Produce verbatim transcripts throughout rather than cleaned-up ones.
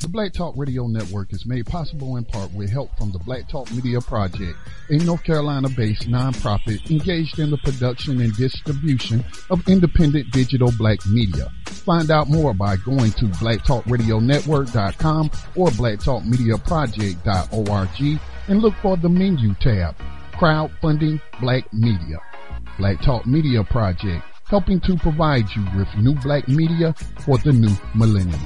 The Black Talk Radio Network is made possible in part with help from the Black Talk Media Project, a North Carolina-based nonprofit engaged in the production and distribution of independent digital black media. Find out more by going to black talk radio network dot com or black talk media project dot org and look for the menu tab, Crowdfunding Black Media. Black Talk Media Project, helping to provide you with new black media for the new millennium.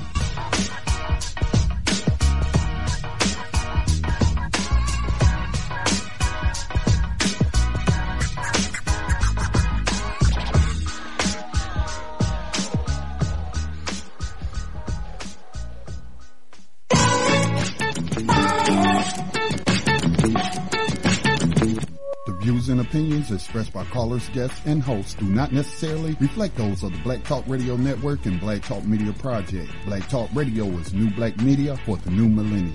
And opinions expressed by callers, guests, and hosts do not necessarily reflect those of the Black Talk Radio Network and Black Talk Media Project. Black Talk Radio is new black media for the new millennium.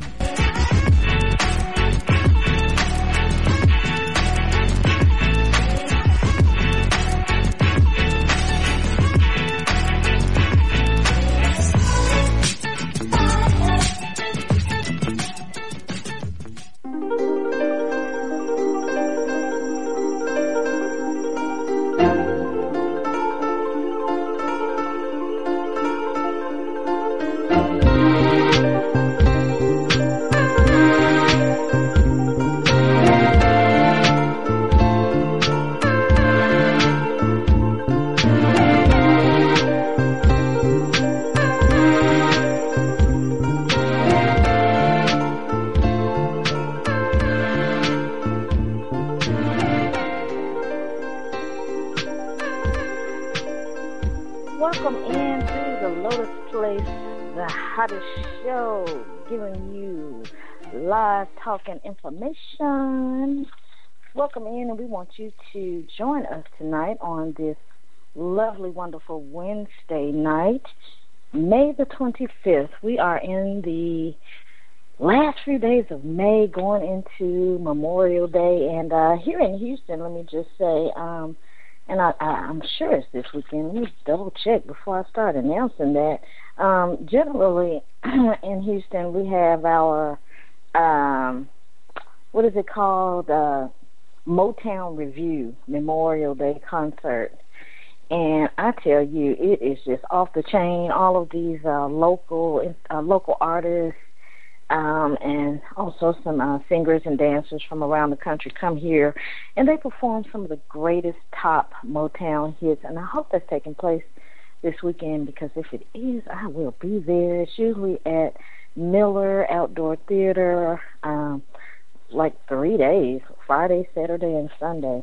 Talking information. Welcome in, and we want you to join us tonight on this lovely, wonderful Wednesday night, May the twenty-fifth. We are in the last few days of May, going into Memorial Day, and uh, here in Houston, let me just say, um, and I, I, I'm sure it's this weekend. Let me double check before I start announcing that. Um, generally, in Houston, we have our Um, what is it called? Uh, Motown Review Memorial Day concert. And I tell you, it is just off the chain. All of these uh, local uh, local artists um, and also some uh, singers and dancers from around the country come here, and they perform some of the greatest top Motown hits. And I hope that's taking place this weekend, because if it is, I will be there. It's usually at Miller Outdoor Theater, um, like three days, Friday, Saturday, and Sunday.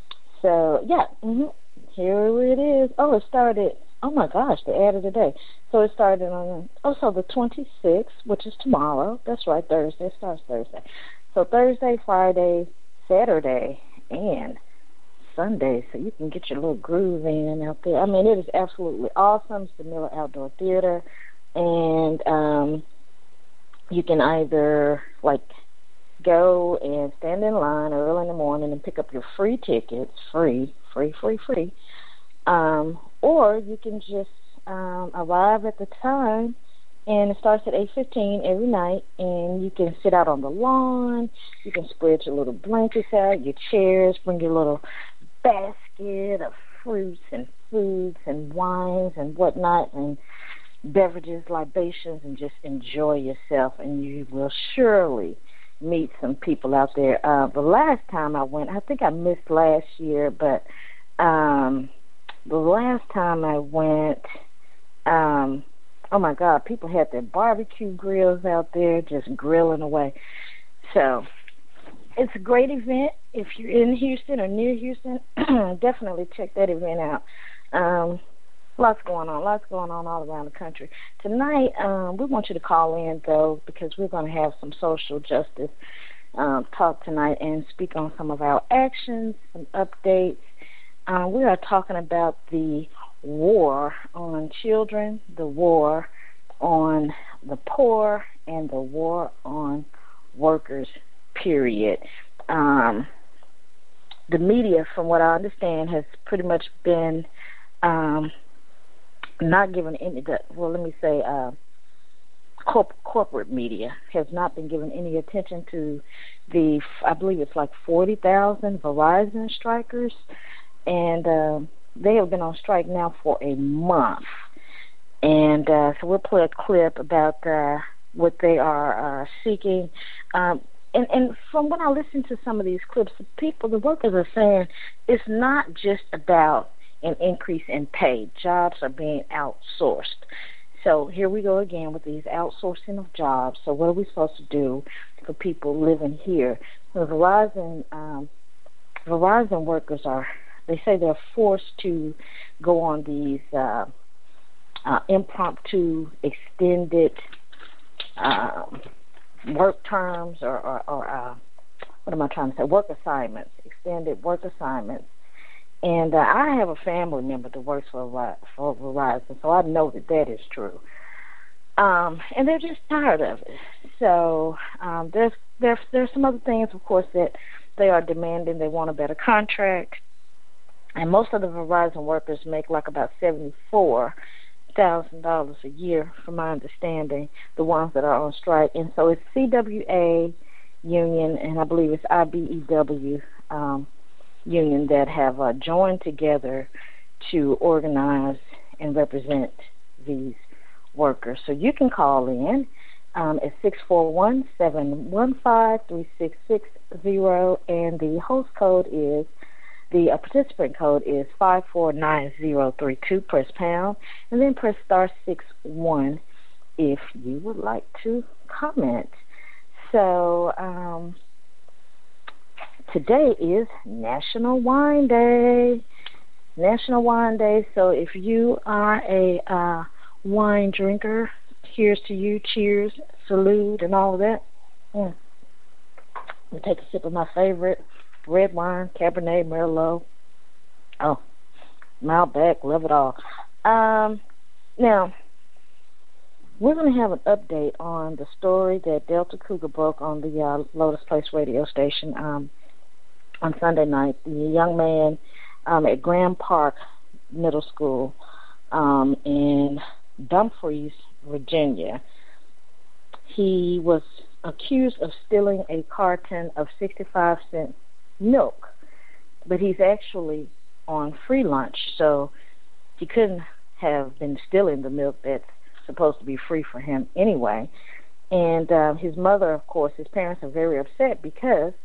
So, yeah, mm-hmm. Here it is. Oh, it started, oh my gosh, they added a day. So it started on, oh, so the twenty-sixth, which is tomorrow. That's right, Thursday. It starts Thursday. So Thursday, Friday, Saturday, and Sunday, so you can get your little groove in out there. I mean, it is absolutely awesome. It's the Miller Outdoor Theater, and um, you can either, like, go and stand in line early in the morning and pick up your free tickets, free, free, free, free, um, or you can just um, arrive at the time, and it starts at eight fifteen every night, and you can sit out on the lawn, you can spread your little blankets out, your chairs, bring your little basket of fruits and foods and wines and whatnot, and beverages, libations, and just enjoy yourself, and you will surely meet some people out there. Uh, the last time I went, I think I missed last year, but um, the last time I went, um, oh my God, people had their barbecue grills out there just grilling away. So it's a great event. If you're in Houston or near Houston, definitely check that event out. Um, Lots going on, lots going on all around the country. Tonight, um, we want you to call in, though, because we're going to have some social justice um, talk tonight and speak on some of our actions, some updates. Uh, we are talking about the war on children, the war on the poor, and the war on workers, period. Um, the media, from what I understand, has pretty much been um, not given any, well, let me say, uh, corp- corporate media has not been giving any attention to the, I believe it's like forty thousand Verizon strikers, and uh, they have been on strike now for a month. And uh, so we'll play a clip about uh, what they are uh, seeking. Um, and, and from when I listen to some of these clips, the people, the workers are saying it's not just about an increase in pay. Jobs are being outsourced. So here we go again with these outsourcing of jobs. So what are we supposed to do for people living here? The Verizon um, Verizon workers are, they say they're forced to go on these uh, uh, impromptu, extended uh, work terms or, or, or uh, what am I trying to say? Work assignments, extended work assignments. And uh, I have a family member that works for, for Verizon, so I know that that is true. Um, and they're just tired of it. So um, there's, there's, there's some other things, of course, that they are demanding. They want a better contract. And most of the Verizon workers make like about seventy-four thousand dollars a year, from my understanding, the ones that are on strike. And so it's C W A union, and I believe it's I B E W um union that have uh, joined together to organize and represent these workers. So you can call in um, at six four one, seven one five, three six six zero, and the host code is, the uh, participant code is five four nine zero three two. Press pound, and then press star six one if you would like to comment. So, um, today is National Wine Day. National Wine Day. So if you are a uh, wine drinker, here's to you. Cheers, salute, and all of that. Mm. I'm going to take a sip of my favorite red wine, Cabernet Merlot. Oh, Malbec, love it all. Um, now, we're going to have an update on the story that Delta Cougar broke on the uh, Lotus Place radio station um, on Sunday night. The young man um, at Graham Park Middle School um, in Dumfries, Virginia, he was accused of stealing a carton of sixty-five cent milk, but he's actually on free lunch, so he couldn't have been stealing the milk that's supposed to be free for him anyway. And uh, his mother, of course, his parents are very upset because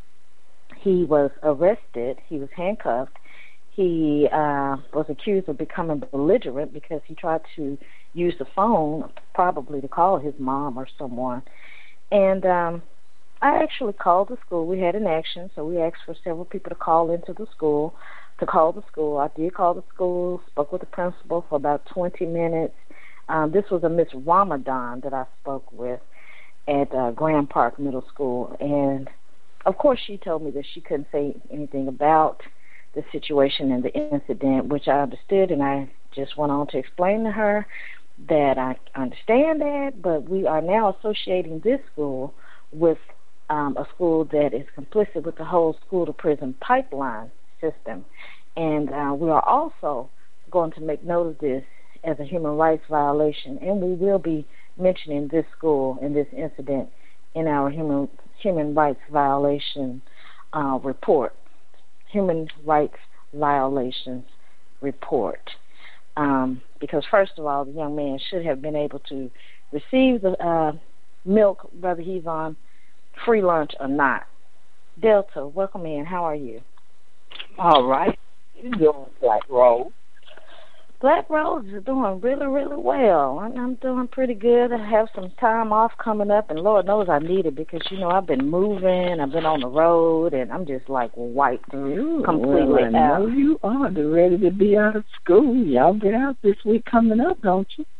he was arrested, he was handcuffed, he uh, was accused of becoming belligerent because he tried to use the phone, probably to call his mom or someone. And um, I actually called the school. We had an action, so we asked for several people to call into the school, to call the school. I did call the school, spoke with the principal for about twenty minutes. Um, this was a Miss Ramadan that I spoke with at uh, Graham Park Middle School. And, of course, she told me that she couldn't say anything about the situation and the incident, which I understood, and I just went on to explain to her that I understand that, but we are now associating this school with um, a school that is complicit with the whole school-to-prison pipeline system. And uh, we are also going to make note of this as a human rights violation, and we will be mentioning this school and this incident in our human human rights violation uh, report, human rights violations report. Um, because first of all, the young man should have been able to receive the uh, milk, whether he's on free lunch or not. Delta, welcome in. How are you? All right. You're doing Black Rose. Black Rose is doing really, really well. I'm, I'm doing pretty good. I have some time off coming up, and Lord knows I need it because, you know, I've been moving, I've been on the road, and I'm just, like, wiped Ooh, completely well, I out. know you are. They're ready to be out of school. Y'all get out this week coming up, don't you?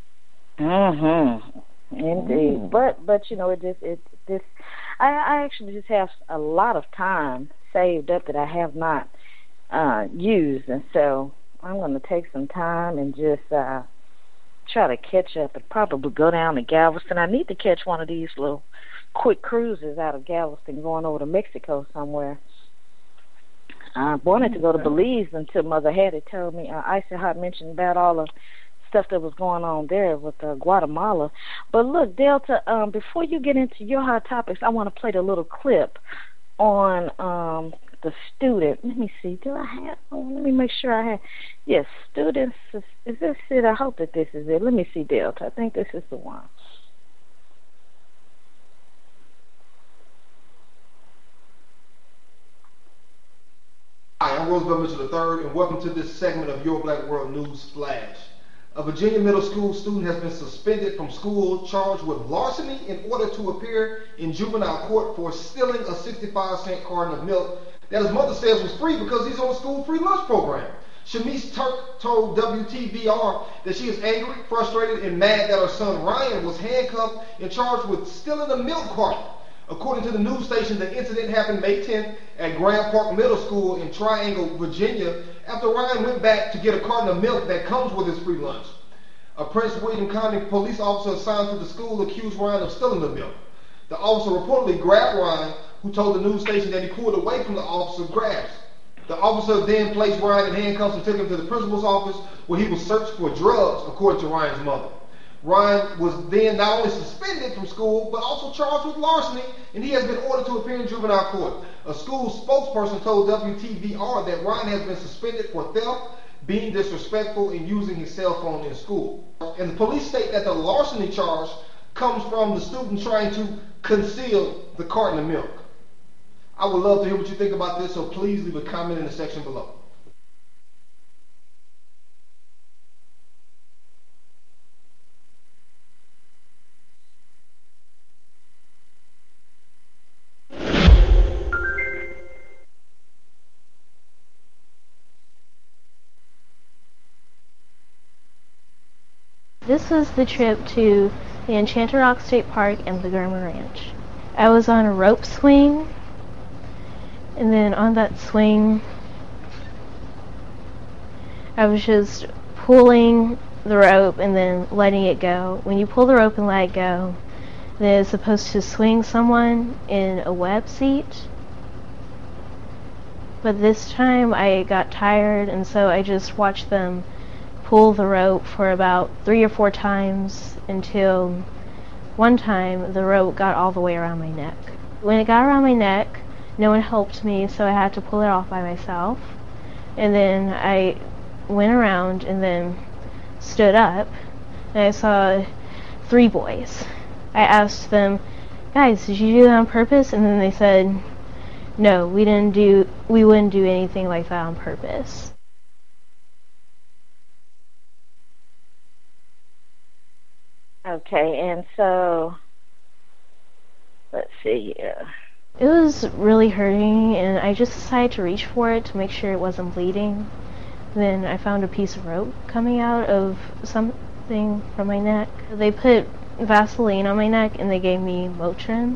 Mm-hmm. Indeed. Mm. But, but you know, it just, it this, I, I actually just have a lot of time saved up that I have not uh, used, and so I'm going to take some time and just uh, try to catch up and probably go down to Galveston. I need to catch one of these little quick cruises out of Galveston going over to Mexico somewhere. I wanted to go to Belize until Mother Hattie told me, uh, Icy Hot mentioned about all the stuff that was going on there with uh, Guatemala. But look, Delta, um, before you get into your hot topics, I want to play the little clip on um, the student. Let me see. Do I have? Oh, let me make sure I have. Yes, students. Is, is this it? I hope that this is it. Let me see, Delta. I think this is the one. Hi, I'm Roosevelt Mitchell the third, and welcome to this segment of Your Black World News Flash. A Virginia middle school student has been suspended from school, charged with larceny in order to appear in juvenile court for stealing a sixty-five cent carton of milk that his mother says was free because he's on a school free lunch program. Shamice Turk told W T V R that she is angry, frustrated, and mad that her son Ryan was handcuffed and charged with stealing a milk carton. According to the news station, the incident happened May tenth at Grand Park Middle School in Triangle, Virginia, after Ryan went back to get a carton of milk that comes with his free lunch. A Prince William County police officer assigned to the school accused Ryan of stealing the milk. The officer reportedly grabbed Ryan, who told the news station that he pulled away from the officer's grasp. The officer then placed Ryan in handcuffs and took him to the principal's office, where he was searched for drugs, according to Ryan's mother. Ryan was then not only suspended from school, but also charged with larceny, and he has been ordered to appear in juvenile court. A school spokesperson told W T V R that Ryan has been suspended for theft, being disrespectful, and using his cell phone in school. And the police state that the larceny charge comes from the student trying to conceal the carton of milk. I would love to hear what you think about this, so please leave a comment in the section below. This was the trip to the Enchanted Rock State Park and the Gurma Ranch. I was on a rope swing, and then on that swing, I was just pulling the rope and then letting it go. When you pull the rope and let it go, then it's supposed to swing someone in a web seat. But this time I got tired, and so I just watched them pull the rope for about three or four times until one time the rope got all the way around my neck. When it got around my neck, no one helped me, so I had to pull it off by myself. And then I went around and then stood up, and I saw three boys. I asked them, "Guys, did you do that on purpose?" And then they said, "No, we didn't do, we wouldn't do anything like that on purpose." Okay, and so, let's see here. It was really hurting, and I just decided to reach for it to make sure it wasn't bleeding. Then I found a piece of rope coming out of something from my neck. They put Vaseline on my neck, and they gave me Motrin.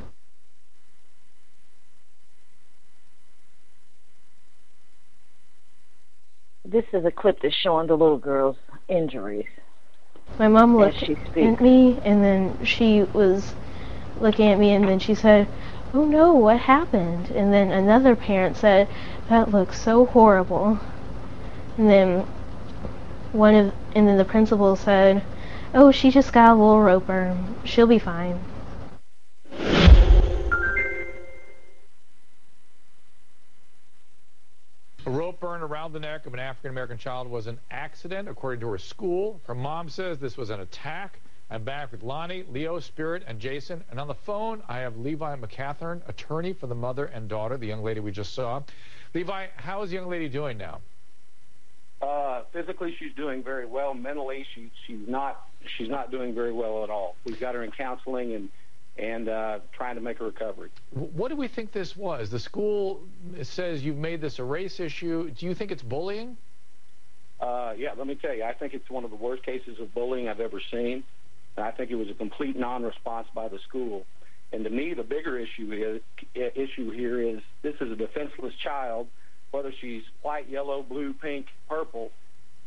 This is a clip that's showing the little girl's injuries. My mom looked at me, and then she was looking at me, and then she said, "Oh no, what happened?" And then another parent said, "That looks so horrible." And then one of, and then the principal said, "Oh, she just got a little rope burn. She'll be fine." A rope burn around the neck of an African-American child was an accident, according to her school. Her mom says this was an attack. I'm back with Lonnie, Leo, Spirit, and Jason. And on the phone, I have Levi McCathern, attorney for the mother and daughter, the young lady we just saw. Levi, how is the young lady doing now? Uh, physically, she's doing very well. Mentally, she, she's not she's not doing very well at all. We've got her in counseling and and uh, trying to make a recovery. What do we think this was? The school says you've made this a race issue. Do you think it's bullying? Uh, yeah, let me tell you, I think it's one of the worst cases of bullying I've ever seen. And I think it was a complete non-response by the school. And to me, the bigger issue is issue here is this is a defenseless child, whether she's white, yellow, blue, pink, purple.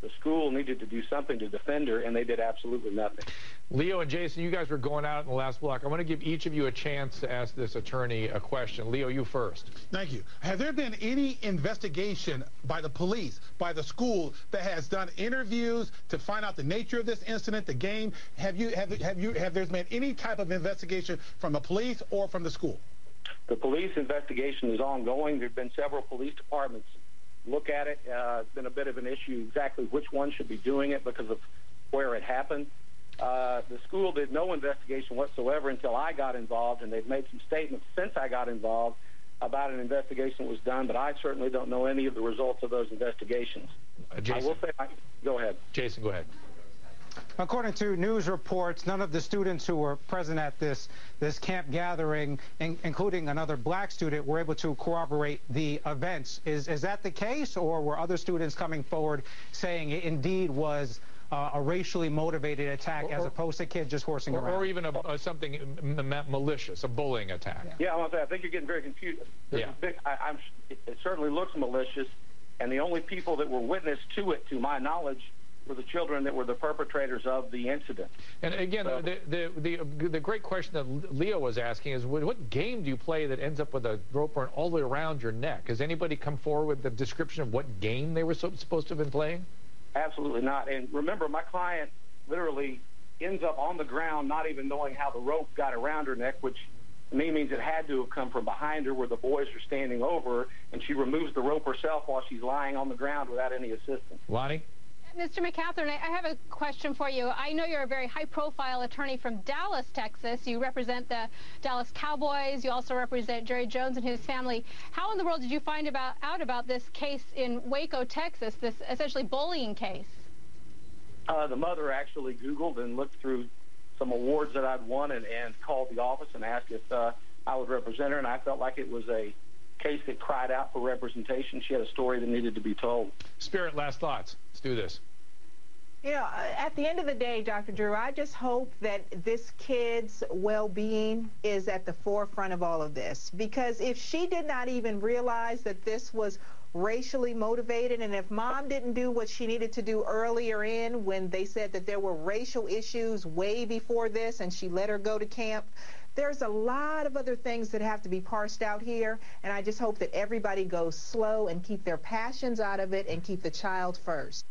The school needed to do something to defend her, and they did absolutely nothing. Leo and Jason, you guys were going out in the last block. I want to give each of you a chance to ask this attorney a question. Leo, you first. Thank you. Have there been any investigation by the police, by the school, that has done interviews to find out the nature of this incident, the game? Have you have have you have there been any type of investigation from the police or from the school? The police investigation is ongoing. There have been several police departments look at it. Uh, it's been a bit of an issue exactly which one should be doing it because of where it happened. Uh, the school did no investigation whatsoever until I got involved, and they've made some statements since I got involved about an investigation that was done, but I certainly don't know any of the results of those investigations. Uh, Jason. I will say, I, go ahead. Jason, go ahead. According to news reports, none of the students who were present at this this camp gathering, in, including another black student, were able to corroborate the events. Is is that the case, or were other students coming forward saying it indeed was uh, a racially motivated attack or, as opposed to kids just horsing or, around? Or even a, a, something malicious, a bullying attack. Yeah, yeah I, want to say, I think you're getting very confused. This yeah. Big, I, I'm, it, it certainly looks malicious, and the only people that were witness to it, to my knowledge, were the children that were the perpetrators of the incident. And again, so, the, the the the great question that Leo was asking is, what game do you play that ends up with a rope burn all the way around your neck? Has anybody come forward with the description of what game they were so, supposed to have been playing? Absolutely not. And remember, my client literally ends up on the ground, not even knowing how the rope got around her neck, which to me means it had to have come from behind her where the boys are standing over her, and she removes the rope herself while she's lying on the ground without any assistance. Lonnie? Mister McCatherine, I have a question for you. I know you're a very high-profile attorney from Dallas, Texas. You represent the Dallas Cowboys. You also represent Jerry Jones and his family. How in the world did you find about, out about this case in Waco, Texas, this essentially bullying case? Uh, the mother actually Googled and looked through some awards that I'd won and, and called the office and asked if uh, I would represent her, and I felt like it was a case that cried out for representation. She had a story that needed to be told. Spirit, last thoughts. Let's do this. You know, at the end of the day, Doctor Drew, I just hope that this kid's well-being is at the forefront of all of this. Because if she did not even realize that this was racially motivated, and if mom didn't do what she needed to do earlier in when they said that there were racial issues way before this and she let her go to camp, there's a lot of other things that have to be parsed out here, and I just hope that everybody goes slow and keep their passions out of it and keep the child first.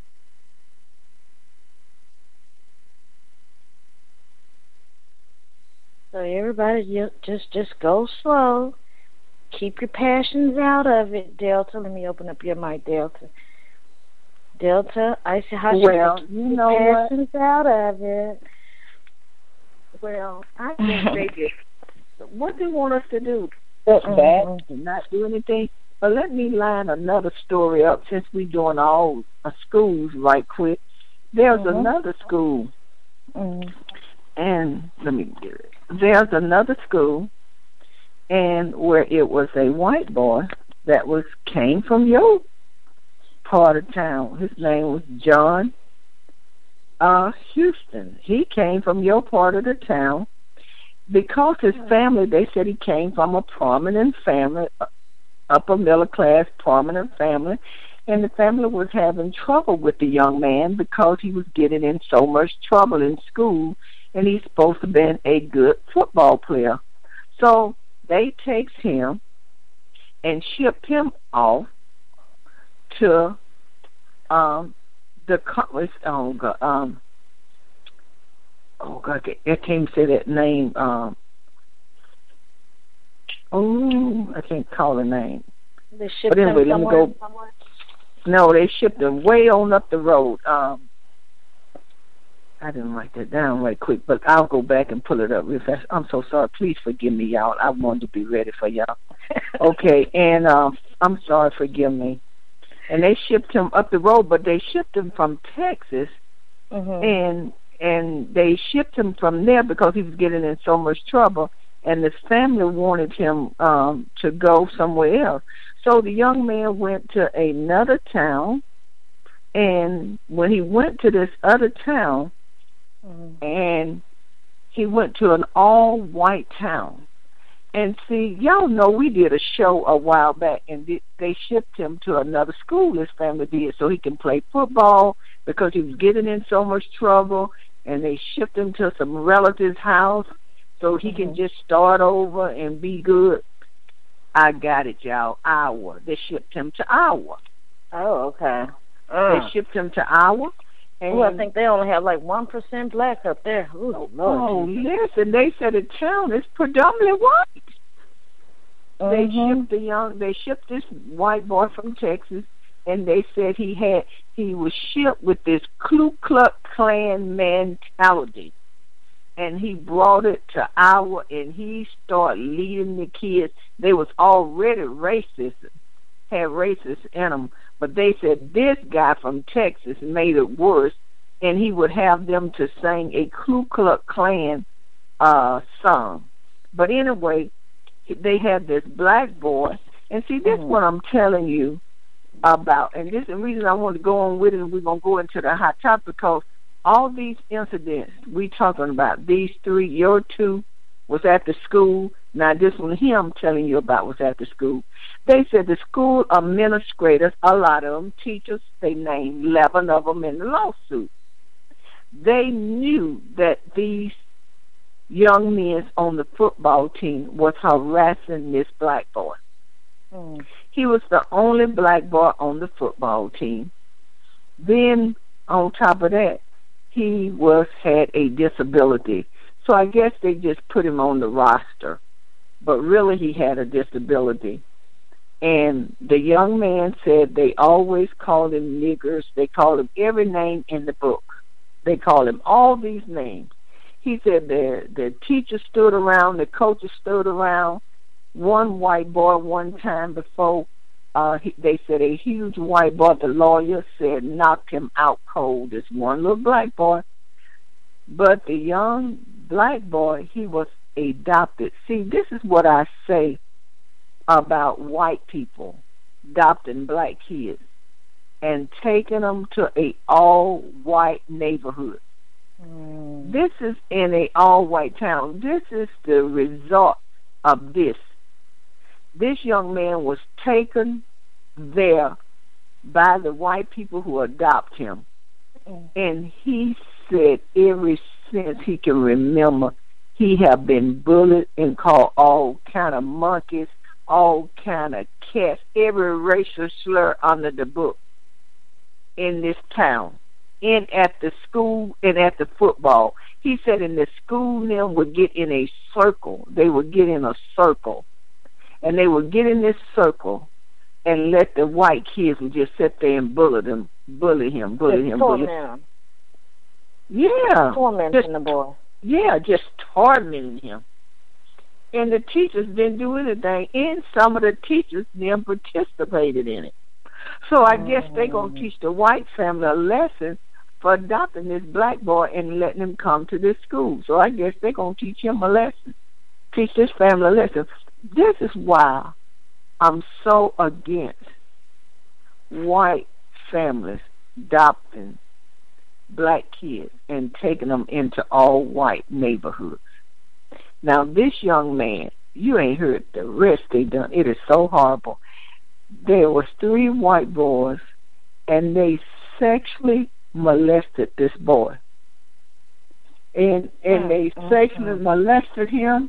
So everybody just just go slow. Keep your passions out of it, Delta. Let me open up your mic, Delta. Delta, I see how well, you keep you know your what? passions out of it. Well, I think they just, what do you want us to do? Step mm-hmm. back and not do anything? But let me line another story up since we're doing all uh, schools right quick. There's mm-hmm. another school, mm-hmm. and let me get it. There's another school, and where it was a white boy that was came from your part of town. His name was John uh, Houston. He came from your part of the town because his family, they said he came from a prominent family, upper middle class, prominent family, and the family was having trouble with the young man because he was getting in so much trouble in school, and he's supposed to have been a good football player. So they takes him and shipped him off to um, the oh God, um, oh God, I can't say that name. Um, oh, I can't call the name. They shipped but anyway, him let me somewhere, go. somewhere? No, they shipped him way on up the road. Um, I didn't write that down right quick, but I'll go back and pull it up real fast. I'm so sorry. Please forgive me, y'all. I wanted to be ready for y'all. Okay, and uh, I'm sorry. Forgive me. And they shipped him up the road, but they shipped him from Texas, mm-hmm. and and they shipped him from there because he was getting in so much trouble, and his family wanted him um, to go somewhere else. So the young man went to another town, and when he went to this other town, mm-hmm. and he went to an all-white town, And see, y'all know we did a show a while back, and they shipped him to another school, his family did, so he can play football because he was getting in so much trouble, and they shipped him to some relative's house so he mm-hmm. can just start over and be good. I got it, y'all. Iowa. They shipped him to Iowa. Oh, okay. Uh. They shipped him to Iowa. And well, I think they only have like one percent black up there. Ooh, Lord. Oh, listen, they said the town is predominantly white. Mm-hmm. They shipped the young. They shipped this white boy from Texas, and they said he had he was shipped with this Ku Klux Klan mentality, and he brought it to Iowa, and he started leading the kids. They was already racist, had racist in them. But they said this guy from Texas made it worse, and he would have them to sing a Ku Klux Klan uh, song. But anyway, they had this black boy, and see, this is mm-hmm. what I'm telling you about. And this is the reason I want to go on with it, and we're going to go into the hot topic, because all these incidents we talking about, these three, your two was at the school. Now, this one here I'm telling you about was at the school. They said the school administrators, a lot of them, teachers, they named eleven of them in the lawsuit. They knew that these young men on the football team was harassing this black boy. Mm. He was the only black boy on the football team. Then, on top of that, he was had a disability. So I guess they just put him on the roster. But really he had a disability. And the young man said they always called him niggers. They called him every name in the book. They called him all these names. He said the, the teacher stood around, the coaches stood around. One white boy one time before, uh, he, they said a huge white boy, the lawyer said, knocked him out cold. This one little black boy. But the young black boy, he was adopted. See, this is what I say about white people adopting black kids and taking them to a all-white neighborhood. Mm. This is in a all-white town. This is the result of this. This young man was taken there by the white people who adopt him. Mm. And he said ever since he can remember, he have been bullied and called all kind of monkeys, all kind of cats, every racial slur under the book in this town, in at the school and at the football. He said in the school, them would get in a circle. They would get in a circle, and they would get in this circle and let the white kids would just sit there and bully them, bully him, bully him, bully him. Yeah, tormenting the boy. Yeah, just tormenting him. And the teachers didn't do anything, and some of the teachers then participated in it. So I guess they're going to teach the white family a lesson for adopting this black boy and letting him come to this school. So I guess they're going to teach him a lesson, teach this family a lesson. This is why I'm so against white families adopting black kids and taking them into all white neighborhoods. Now this young man, you ain't heard the rest they done. It is so horrible. There was three white boys, and they sexually molested this boy. And and they sexually molested him,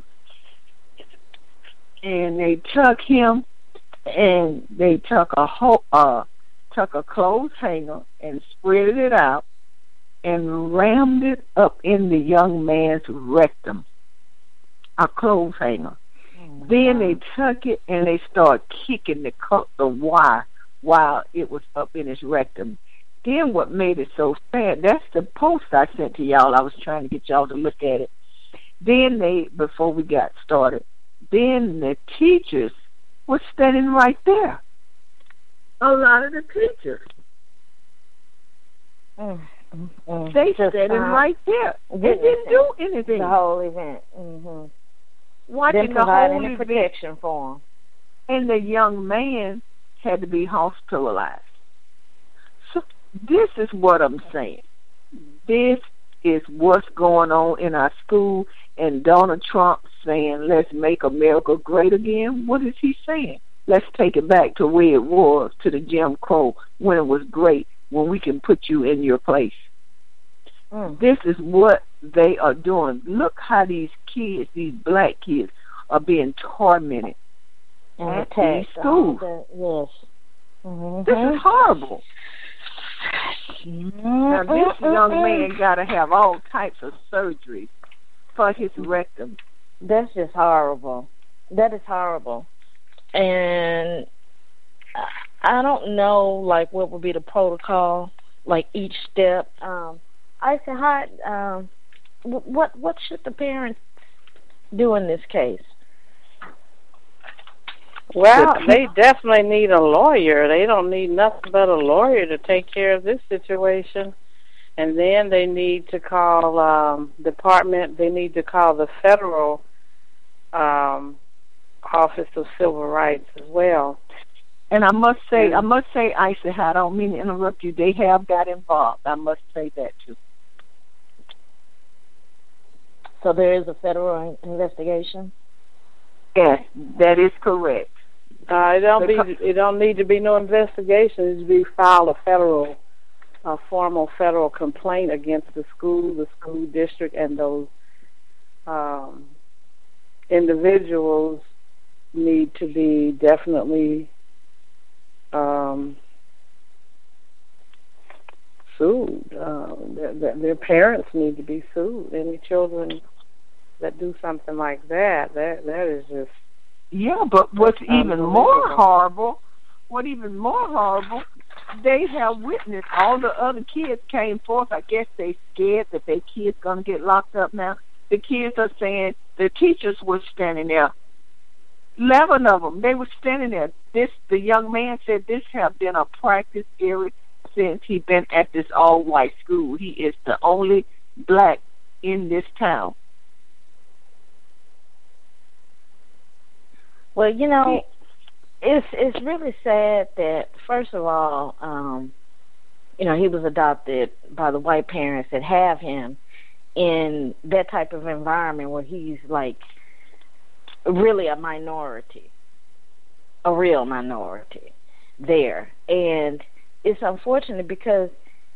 and they took him, and they took a whole, uh took a clothes hanger and spread it out and rammed it up in the young man's rectum, a clothes hanger. Oh, then they took it and they started kicking the, co- the wire while it was up in his rectum. Then what made it so sad, that's the post I sent to y'all. I was trying to get y'all to look at it. Then they, before we got started, then the teachers were standing right there. A lot of the teachers. Mm. Mm-hmm. They standing uh, right there. They didn't do anything. The whole event. Mm-hmm. Watching the whole event. Protection for him. And the young man had to be hospitalized. So this is what I'm saying. This is what's going on in our school, and Donald Trump saying, let's make America great again. What is he saying? Let's take it back to where it was, to the Jim Crow, when it was great, when we can put you in your place. Mm. This is what they are doing. Look how these kids, these black kids, are being tormented and in these schools. Yes. Mm-hmm. This is horrible. Mm-hmm. Now, this young man got to have all types of surgery for his rectum. That's just horrible. That is horrible. And I don't know, like, what would be the protocol, like each step. Um, I said, hi, um, what what should the parents do in this case? Well, they definitely need a lawyer. They don't need nothing but a lawyer to take care of this situation. And then they need to call um, department. They need to call the federal um, Office of Civil Rights as well. And I must say, I must say, Isa, I don't mean to interrupt you. They have got involved. I must say that too. So there is a federal investigation? Yes, that is correct. Uh, it don't be. It don't need to be no investigation. It needs to be filed a federal, a formal federal complaint against the school, the school district, and those um, individuals need to be definitely um, sued. Uh, their, their parents need to be sued. Any children that do something like that, that that is just. Yeah, but what's even more horrible, what even more horrible, they have witnessed, all the other kids came forth. I guess they scared that their kids going to get locked up now. The kids are saying the teachers were standing there. Eleven of them, they were standing there. This, the young man said this have been a practice area since he been at this all-white school. He is the only black in this town. Well, you know, it's it's really sad that, first of all, um, you know, he was adopted by the white parents that have him in that type of environment where he's like really a minority, a real minority there. And it's unfortunate because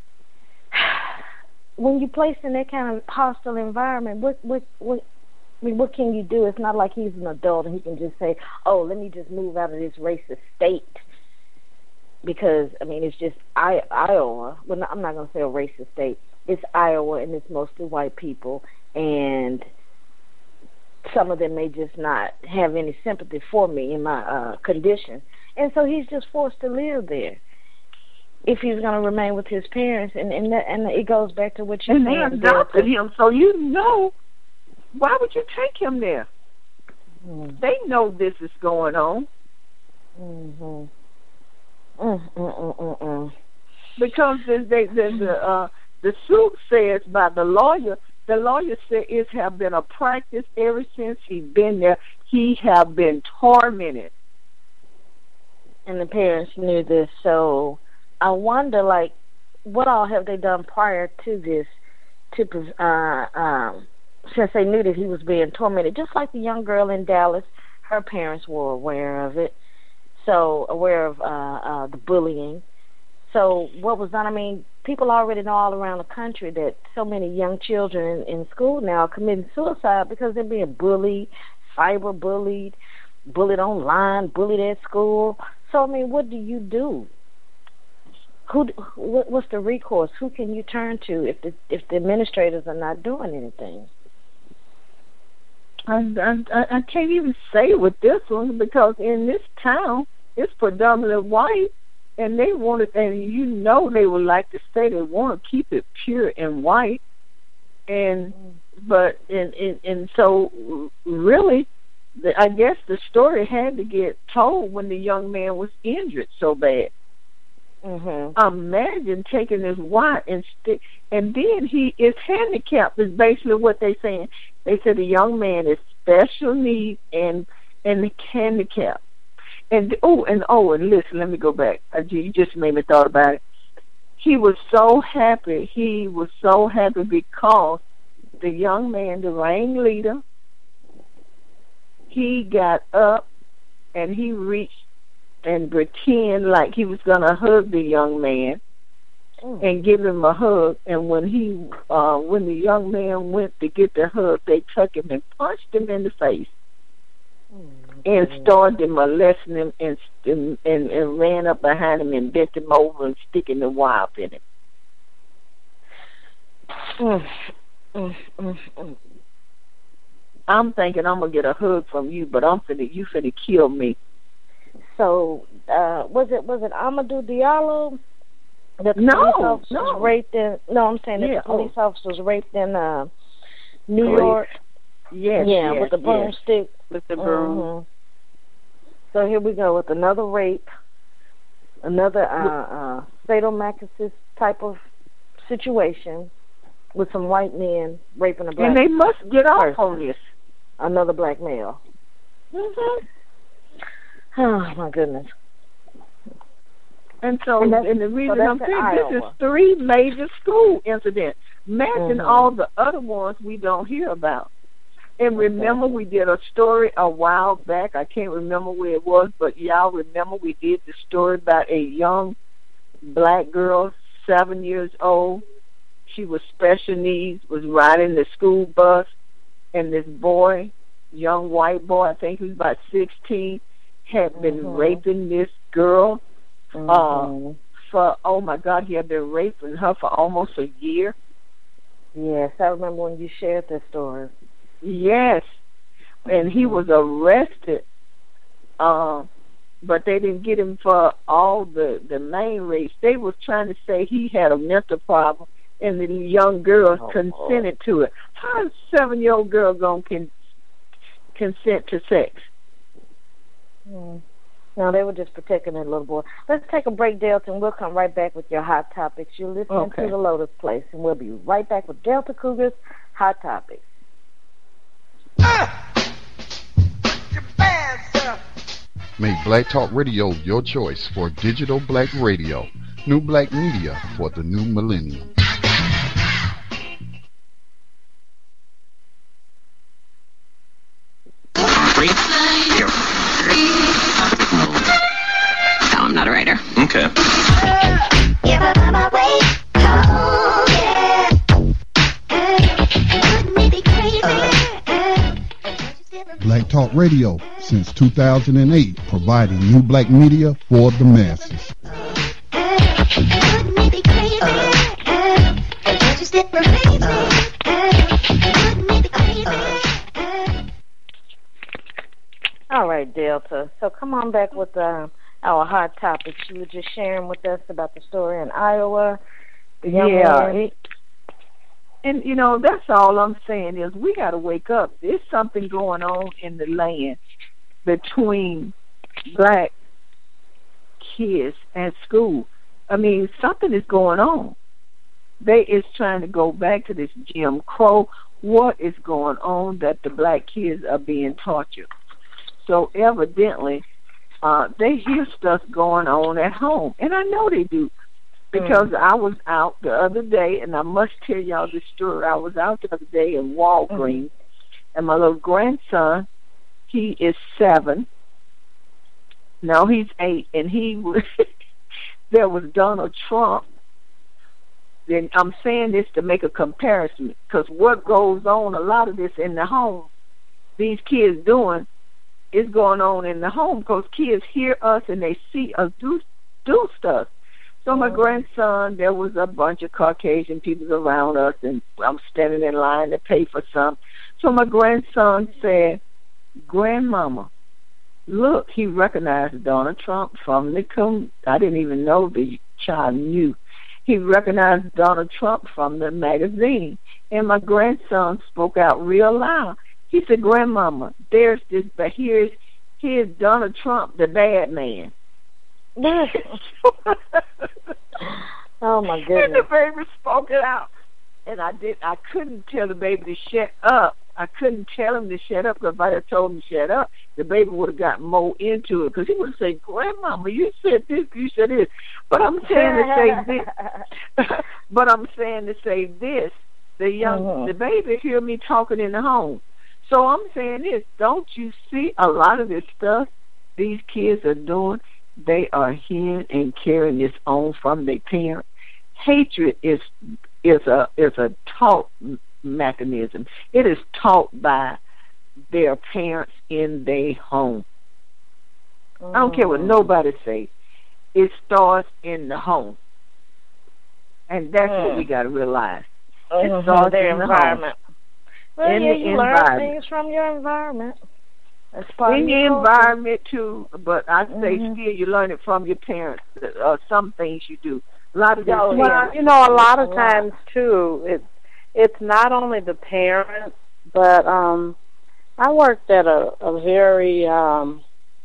when you're placed in that kind of hostile environment, what what what I mean, what can you do? It's not like he's an adult and he can just say, oh, let me just move out of this racist state. Because, I mean, it's just I, Iowa. Well, I'm not going to say a racist state. It's Iowa, and it's mostly white people. And some of them may just not have any sympathy for me in my uh, condition. And so he's just forced to live there if he's going to remain with his parents. And and, that, and it goes back to what you said. And they adopted him, so you know. Why would you take him there? Mm. They know this is going on. Mm-hmm. Mm, mm, mm, mm, mm. Because the the the, the, uh, the suit says by the lawyer, the lawyer said it have been a practice ever since he's been there. He have been tormented, and the parents knew this. So I wonder, like, what all have they done prior to this to uh, um. since they knew that he was being tormented, just like the young girl in Dallas. Her parents were aware of it, so aware of uh, uh, the bullying. So what was done? I mean, people already know all around the country that so many young children in, in school now are committing suicide because they're being bullied, cyber bullied, bullied online, bullied at school. So, I mean, what do you do? Who? What's the recourse? Who can you turn to if the if the administrators are not doing anything? I, I, I can't even say with this one because in this town it's predominantly white, and they want it, and you know they would like to say they want to keep it pure and white, and but and and, and so really, the, I guess the story had to get told when the young man was injured so bad. Mm-hmm. Imagine taking his wife and stick, and then he is handicapped. Is basically what they're saying. They said the young man is special needs and and handicapped. And oh, and oh, and listen, let me go back. You just made me thought about it. He was so happy. He was so happy because the young man, the ring leader, he got up and he reached and pretend like he was going to hug the young man mm. and give him a hug. And when he, uh, when the young man went to get the hug, they took him and punched him in the face mm. and started molesting him and, and, and, and ran up behind him and bent him over and sticking the wire up in him. Mm. Mm, mm, mm. I'm thinking I'm going to get a hug from you, but I'm finna, you finna kill me. So, uh, was it was it Amadou Diallo that the no, police officer no. was raped in? No, I'm saying that yeah, the police oh. officer was raped in uh, New police. York. Yes, yeah, yes, with the broomstick. Yes. With the broom. Mm-hmm. So here we go with another rape, another uh, uh, sadomasochistic type of situation with some white men raping a black. And they must get off person. on this. Another black male. Mm-hmm. Oh my goodness! And so, and, and the reason so I'm saying this is three major school incidents. Imagine mm-hmm. all the other ones we don't hear about. And remember, we did a story a while back. I can't remember where it was, but y'all remember we did the story about a young black girl, seven years old. She was special needs, was riding the school bus, and this boy, young white boy, I think he was about sixteen, had been mm-hmm. raping this girl mm-hmm. uh, for, oh my God, he had been raping her for almost a year. Yes, I remember when you shared this story. Yes, and he was arrested, uh, but they didn't get him for all the, the main rapes. They was trying to say he had a mental problem, and the young girl oh, consented oh. to it. How is a seven-year-old girl going to con- consent to sex? Hmm. No, they were just protecting that little boy. Let's take a break, Delta, and we'll come right back with your Hot Topics. You're listening okay. to The Lotus Place, and we'll be right back with Delta Cougars Hot Topics. Make Black Talk Radio your choice for digital black radio. New black media for the new millennium. No, I'm not a writer. Okay. Black Talk Radio since two thousand eight, providing new black media for the masses. All right, Delta. So come on back with uh, our hot topics. You were just sharing with us about the story in Iowa. The young yeah. man. And, you know, that's all I'm saying is we got to wake up. There's something going on in the land between black kids and school. I mean, something is going on. They is trying to go back to this Jim Crow. What is going on that the black kids are being tortured? So evidently, uh, they hear stuff going on at home. And I know they do. Because mm. I was out the other day, and I must tell y'all this story. I was out the other day in Walgreens, mm-hmm. and my little grandson, he is seven. No, he's eight, and he was, there was Donald Trump. Then I'm saying this to make a comparison, because what goes on, a lot of this in the home, these kids doing, is going on in the home, because kids hear us and they see us do do stuff. So my grandson, there was a bunch of Caucasian people around us, and I'm standing in line to pay for some. So my grandson said, "Grandmama, look," he recognized Donald Trump from the, com- I didn't even know the child knew. He recognized Donald Trump from the magazine. And my grandson spoke out real loud. He said, "Grandmama, there's this, but here's, here's Donald Trump, the bad man." Oh my goodness! And the baby spoke it out, and I did. I couldn't tell the baby to shut up. I couldn't tell him to shut up, because if I had told him to shut up, the baby would have gotten more into it, because he would say, "Grandmama, you said this, you said this." But I'm saying to say this. But I'm saying to say this. The young, mm-hmm. the baby hear me talking in the home. So I'm saying this, don't you see a lot of this stuff these kids are doing? They are hearing and carrying this on from their parents. Hatred is is a is a taught mechanism. It is taught by their parents in their home. Mm. I don't care what nobody say. It starts in the home. And that's mm. what we got to realize. Mm-hmm. It starts their in the environment. home. Well, in yeah, the you environment. learn things from your environment. That's part in of the your environment too, but I say mm-hmm. still you learn it from your parents. Uh, some things you do. A lot of them. Well, well, you know, a lot of times too, it it's not only the parents, but um, I worked at a, a very um,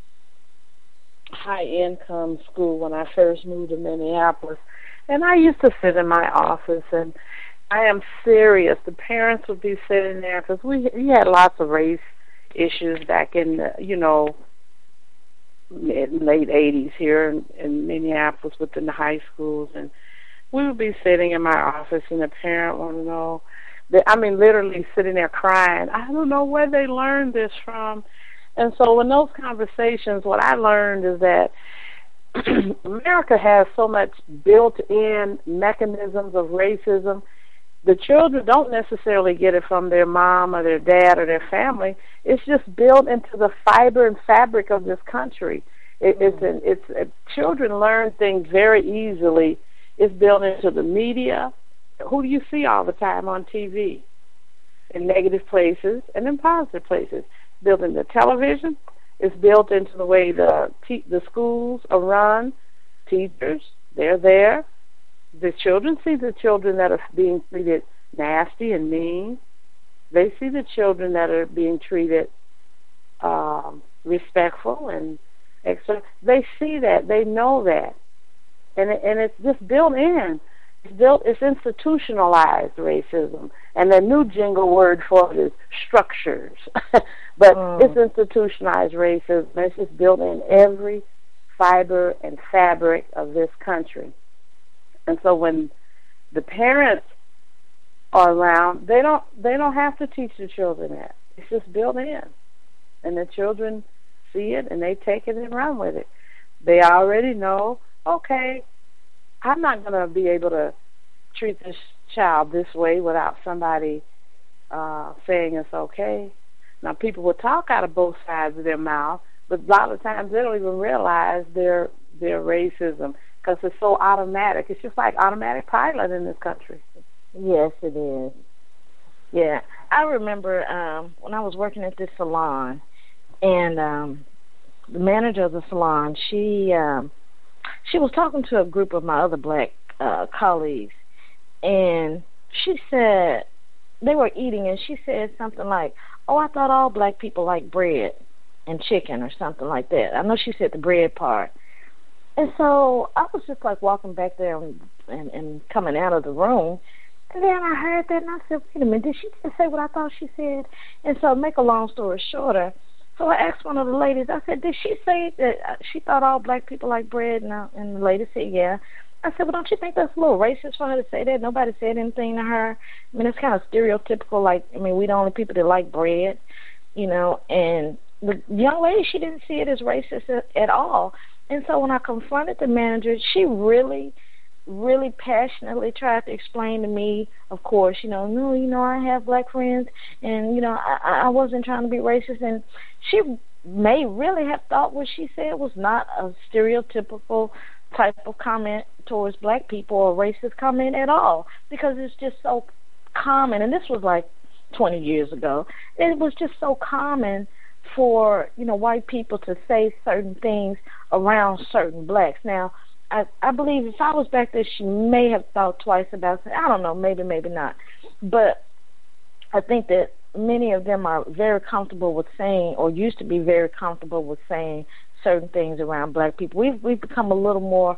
high income school when I first moved to Minneapolis, and I used to sit in my office, and I am serious. The parents would be sitting there because we we had lots of race issues back in the, you know, mid, late eighties here in, in Minneapolis within the high schools, and we would be sitting in my office, and the parent want to know, that, I mean, literally sitting there crying, I don't know where they learned this from. And so in those conversations, what I learned is that America has so much built-in mechanisms of racism. The children don't necessarily get it from their mom or their dad or their family. It's just built into the fiber and fabric of this country. It, it's an, it's uh, children learn things very easily. It's built into the media. Who do you see all the time on T V? In negative places and in positive places. Built into television. It's built into the way the te- the schools are run. Teachers, they're there. The children see the children that are being treated nasty and mean. They see the children that are being treated um, respectful and extra. They see that. They know that. And it, and it's just built in. It's built. It's institutionalized racism. And the new jingle word for it is structures. But mm. it's institutionalized racism. It's just built in every fiber and fabric of this country. And so when the parents are around, they don't they don't have to teach the children that. It's just built in. And the children see it and they take it and run with it. They already know, okay, I'm not going to be able to treat this child this way without somebody uh, saying it's okay. Now, people will talk out of both sides of their mouth, but a lot of times they don't even realize their their racism, because it's so automatic. It's just like automatic pilot in this country. Yes, it is. Yeah. I remember um, when I was working at this salon, and um, the manager of the salon, she um, she was talking to a group of my other black uh, colleagues, and she said, they were eating, and she said something like, oh, I thought all black people like bread and chicken or something like that. I know she said the bread part. And so I was just like walking back there and, and, and coming out of the room. And then I heard that and I said, wait a minute, did she just say what I thought she said? And so make a long story shorter, so I asked one of the ladies, I said, did she say that she thought all black people like bread? And, I, and the lady said, yeah. I said, well, don't you think that's a little racist for her to say that? Nobody said anything to her. I mean, it's kind of stereotypical, like, I mean, we the only people that like bread, you know. And the young lady, she didn't see it as racist at, at all. And so when I confronted the manager, she really, really passionately tried to explain to me, of course, you know, no, you know, I have black friends, and, you know, I, I wasn't trying to be racist. And she may really have thought what she said was not a stereotypical type of comment towards black people or racist comment at all, because it's just so common. And this was like twenty years ago. It was just so common for, you know, white people to say certain things around certain blacks. Now, I, I believe if I was back there, she may have thought twice about it. I don't know, maybe, maybe not. But I think that many of them are very comfortable with saying, or used to be very comfortable with saying certain things around black people. We've we've become a little more,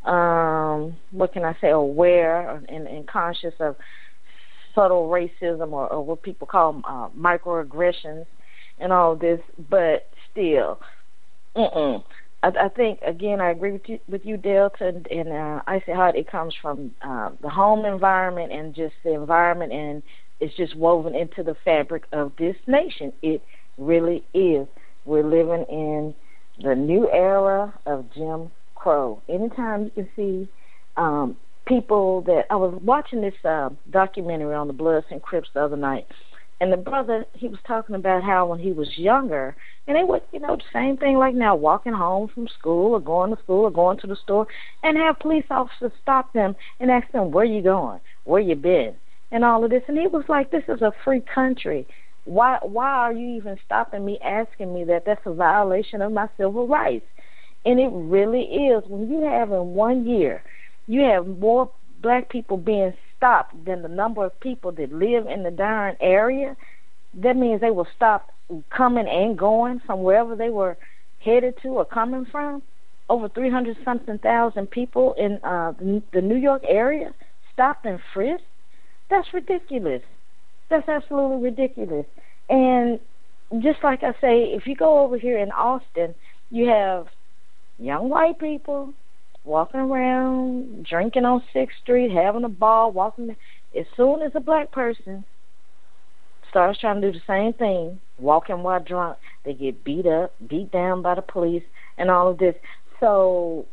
um, what can I say, aware and, and conscious of subtle racism, or, or what people call uh, microaggressions and all this, but still, mm-mm. I, I think, again, I agree with you, with you Delta, and, and uh, I say how it comes from uh, the home environment and just the environment and it's just woven into the fabric of this nation. It really is. We're living in the new era of Jim Crow. Anytime you can see um, people that I was watching this uh, documentary on the Bloods and Crips the other night, and the brother, he was talking about how when he was younger, and they would, you know, the same thing like now, walking home from school or going to school or going to the store, and have police officers stop them and ask them, where you going, where you been, and all of this. And he was like, this is a free country. Why why are you even stopping me, asking me that? That's a violation of my civil rights. And it really is. When you have in one year, you have more black people being stopped than the number of people that live in the darn area, that means they will stop coming and going from wherever they were headed to or coming from. Over three hundred something thousand people in uh, the New York area stopped and frisked. That's ridiculous. That's absolutely ridiculous. And just like I say, if you go over here in Austin, you have young white people walking around, drinking on sixth street, having a ball, walking. As soon as a black person starts trying to do the same thing, walking while drunk, they get beat up, beat down by the police, and all of this. So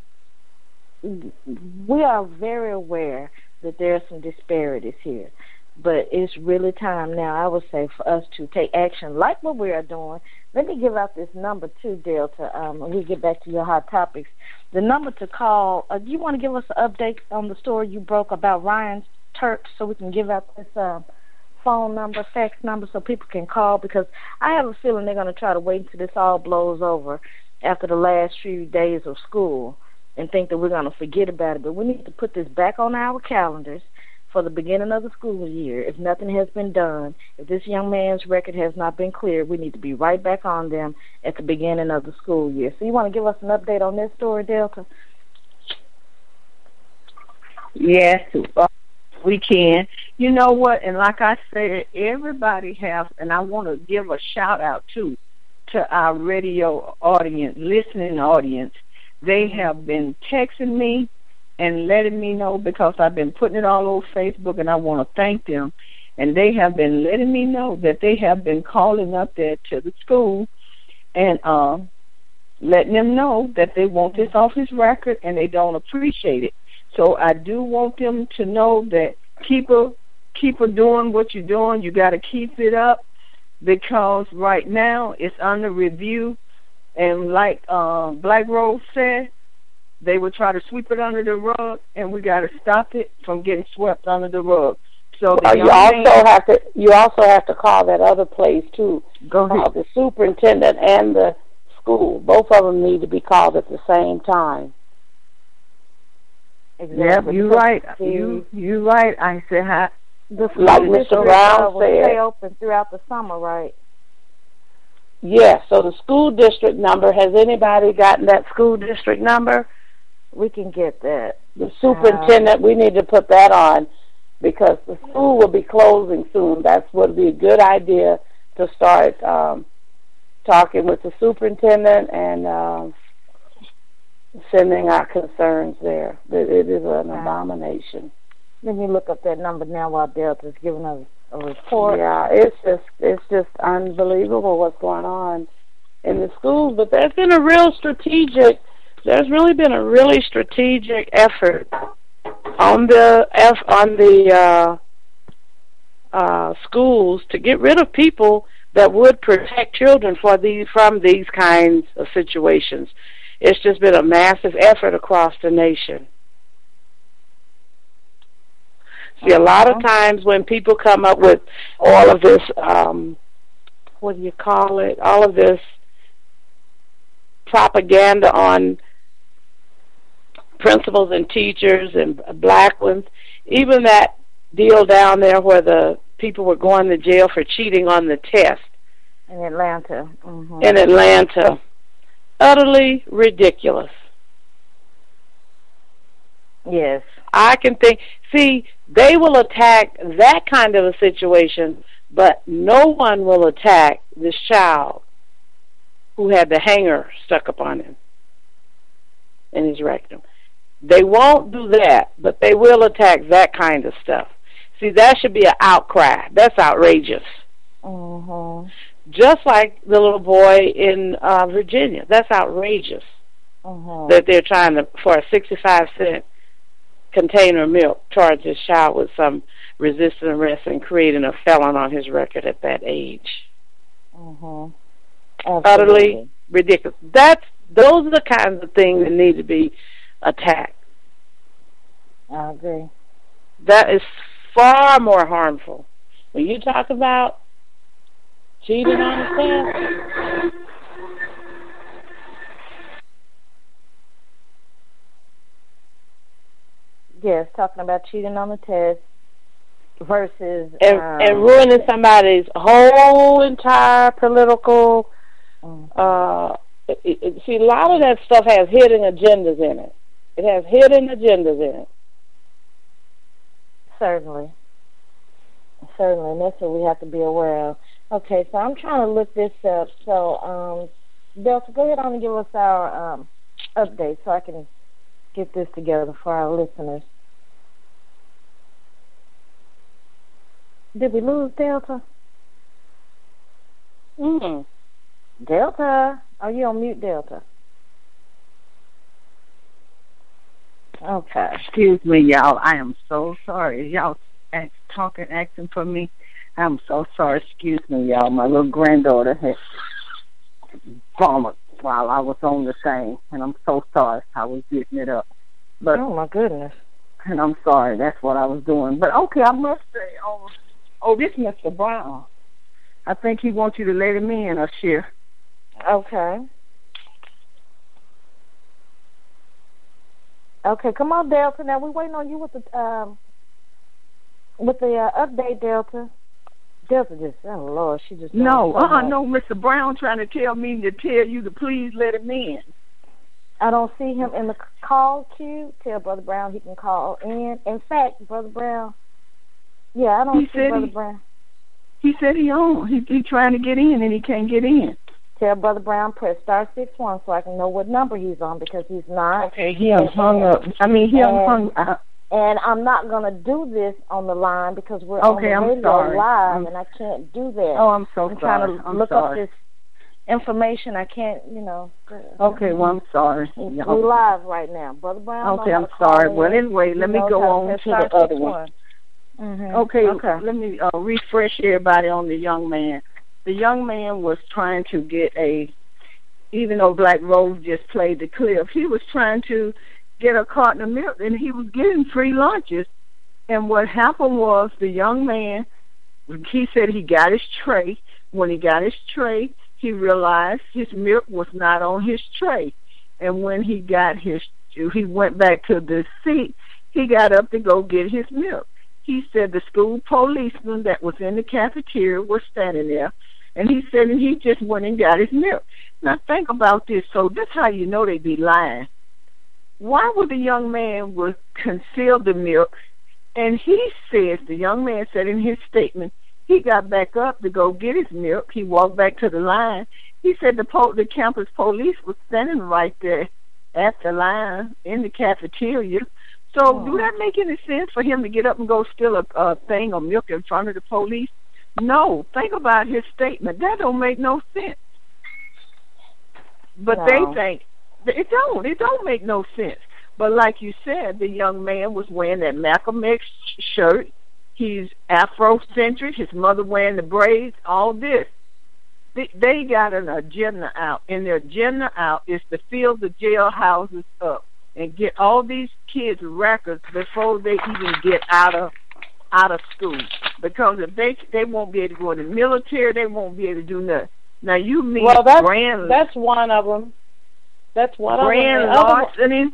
we are very aware that there are some disparities here. But it's really time now, I would say, for us to take action like what we are doing. Let me give out this number, too, Delta, um, and we'll get back to your hot topics. The number to call, uh, do you want to give us an update on the story you broke about Ryan Turks so we can give out this uh, phone number, fax number, so people can call? Because I have a feeling they're going to try to wait until this all blows over after the last few days of school and think that we're going to forget about it. But we need to put this back on our calendars for the beginning of the school year. If nothing has been done, if this young man's record has not been cleared, we need to be right back on them at the beginning of the school year. So you want to give us an update on this story, Delta? Yes, uh, we can. You know what? And like I said, everybody has, and I want to give a shout out too to our radio audience, listening audience. They have been texting me and letting me know, because I've been putting it all over Facebook, and I want to thank them. And they have been letting me know that they have been calling up there to the school and uh, letting them know that they want this off his record and they don't appreciate it. So I do want them to know that keep her, keep her doing what you're doing. You got to keep it up, because right now it's under review. And like uh, Black Rose said, they would try to sweep it under the rug, and we got to stop it from getting swept under the rug. So well, you also man, have to you also have to call that other place too. Go ahead. Call the superintendent and the school. Both of them need to be called at the same time. Exactly. Yep, you're right. You you right. I said, hi. The like Mister Brown will said, stay open throughout the summer, right? Yes. So the school district number. Has anybody gotten that school district number? We can get that. The superintendent, uh, we need to put that on, because the school will be closing soon. That's what would be a good idea, to start um, talking with the superintendent and uh, sending our concerns there. It is an abomination. Let me look up that number now while Delta's giving us a report. Yeah, it's just it's just unbelievable what's going on in the schools. But there's been a real strategic. There's really been a really strategic effort on the F on the uh, uh, schools to get rid of people that would protect children for these from these kinds of situations. It's just been a massive effort across the nation. See, a lot of times when people come up with all of this, um, what do you call it? All of this propaganda on principals and teachers and black ones, even that deal down there where the people were going to jail for cheating on the test. In Atlanta. Mm-hmm. In Atlanta. Utterly ridiculous. Yes. I can think, see, they will attack that kind of a situation, but no one will attack this child who had the hanger stuck upon him in his rectum. They won't do that, but they will attack that kind of stuff. See, that should be an outcry. That's outrageous. Mm-hmm. Just like the little boy in uh, Virginia. That's outrageous. Mm-hmm. That they're trying to, for a sixty-five cent container of milk, charge this child with some resisting arrest and creating a felon on his record at that age. Mm-hmm. Utterly ridiculous. That's those are the kinds of things that need to be attacked. I agree. That is far more harmful. When you talk about cheating on the test, yes, talking about cheating on the test versus and, um, and ruining somebody's whole entire political. Mm. Uh, it, it, see, a lot of that stuff has hidden agendas in it. It has hidden agendas in it. Certainly. Certainly, and that's what we have to be aware of. Okay, so I'm trying to look this up. So, um, Delta, go ahead on and give us our um, update so I can get this together for our listeners. Did we lose Delta? Mm. Delta, are you on mute, Delta? Okay. Excuse me, y'all. I am so sorry. Y'all act, talking, acting for me. I'm so sorry. Excuse me, y'all. My little granddaughter had vomit while I was on the thing, and I'm so sorry. I was getting it up. But, oh, my goodness. And I'm sorry. That's what I was doing. But, okay, I must say, oh, oh this is Mister Brown. I think he wants you to let him in or share. Okay. Okay, come on, Delta. Now we're waiting on you with the um with the uh, update, Delta. Delta just, oh Lord, she just no, so uh, uh much. no, Mister Brown trying to tell me to tell you to please let him in. I don't see him in the call queue. Tell Brother Brown he can call in. In fact, Brother Brown, yeah, I don't he see said Brother he, Brown. He said he on. He he trying to get in and he can't get in. Tell Brother Brown press star six one so I can know what number he's on because he's not. Okay, he and, hung up. I mean, he and, hung up. And I'm not going to do this on the line because we're okay, on the I'm radio sorry. live I'm, and I can't do that. Oh, I'm so I'm sorry. trying to I'm look sorry. up this information. I can't, you know. Okay, well, I'm sorry. We're live right now. Brother Brown. Okay, I'm sorry. Well, anyway, let me go on to the other one. Mm-hmm. Okay, okay, let me uh, refresh everybody on the young man. The young man was trying to get a, even though Black Rose just played the clip, he was trying to get a carton of milk, and he was getting free lunches. And what happened was the young man, he said he got his tray. When he got his tray, he realized his milk was not on his tray. And when he got his, he went back to the seat, he got up to go get his milk. He said the school policeman that was in the cafeteria was standing there, and he said and he just went and got his milk. Now think about this. So this is how you know they be lying. Why would the young man would conceal the milk? And he says, the young man said in his statement, he got back up to go get his milk. He walked back to the line. He said the po- the campus police was standing right there at the line in the cafeteria. So oh. do that make any sense for him to get up and go steal a, a thing of milk in front of the police? No. Think about his statement. That don't make no sense. But no. they think, it don't. It don't make no sense. But like you said, the young man was wearing that Malcolm X shirt. He's Afrocentric. His mother wearing the braids, all this. They, they got an agenda out. And their agenda out is to fill the jailhouses up and get all these kids records before they even get out of out of school. Because if they they won't be able to go in the military, they won't be able to do nothing. Now you meet well, that's, Grand. That's one of them. That's one Grand of them. Larceny.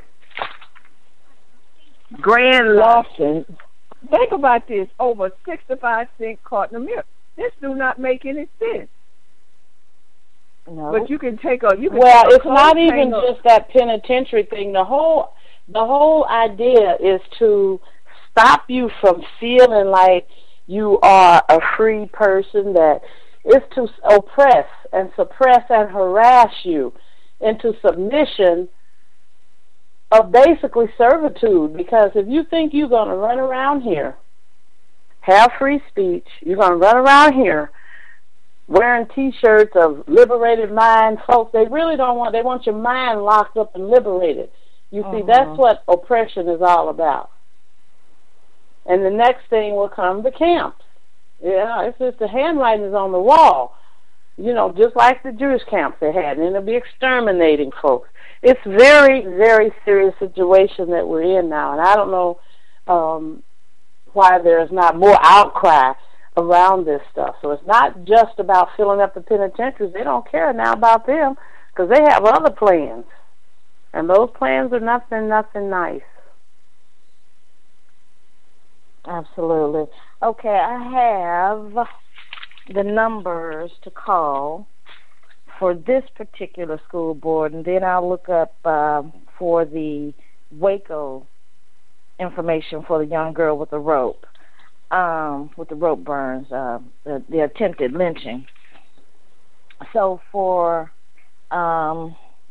Grand Lawson. Think about this: over sixty-five cent carton of milk. This do not make any sense. No. But you can take a you can well, take a it's not even of, just that penitentiary thing. The whole the whole idea is to stop you from feeling like you are a free person. That is to oppress and suppress and harass you into submission of basically servitude. Because if you think you're going to run around here have free speech. You're going to run around here wearing T-shirts of liberated mind folks. They really don't want, they want your mind locked up and liberated. You see, Mhm. that's what oppression is all about. And the next thing will come the camps. Yeah, it's just the handwriting is on the wall. You know, just like the Jewish camps they had, and it'll be exterminating folks. It's very, very serious situation that we're in now, and I don't know um, why there's not more outcry around this stuff. So it's not just about filling up the penitentiaries. They don't care now about them because they have other plans, and those plans are nothing, nothing nice. Absolutely. Okay, I have the numbers to call for this particular school board, and then I'll look up uh, for the Waco information for the young girl with the rope, um, with the rope burns, uh, the, the attempted lynching. So for um,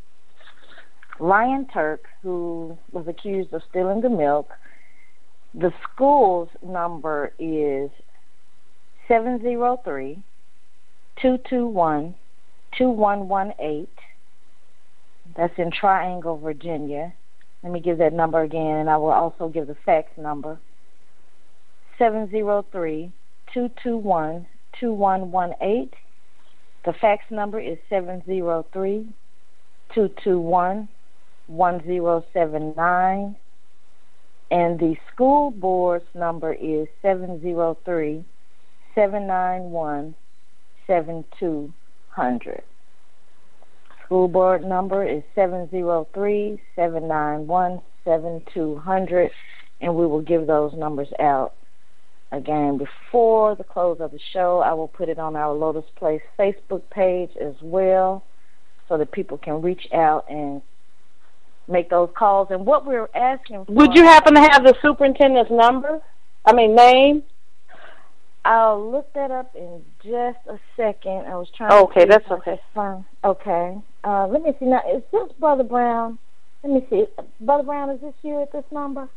Ryan Turk, who was accused of stealing the milk, the school's number is seven zero three, two two one, two one one eight. That's in Triangle, Virginia. Let me give that number again, and I will also give the fax number. seven zero three, two two one, two one one eight. The fax number is seven zero three, two two one, one zero seven nine. And the school board's number is seven zero three, seven nine one, seven two zero zero. School board number is seven zero three, seven nine one, seven two zero zero, and we will give those numbers out again before the close of the show. I will put it on our Lotus Place Facebook page as well so that people can reach out and make those calls. And what we're asking for... Would you happen to have the superintendent's number? I mean, name? I'll look that up in just a second. I was trying oh, to... Okay, that's okay. Find, okay. Uh, let me see. Now, is this Brother Brown? Let me see. Brother Brown, is this you at this number?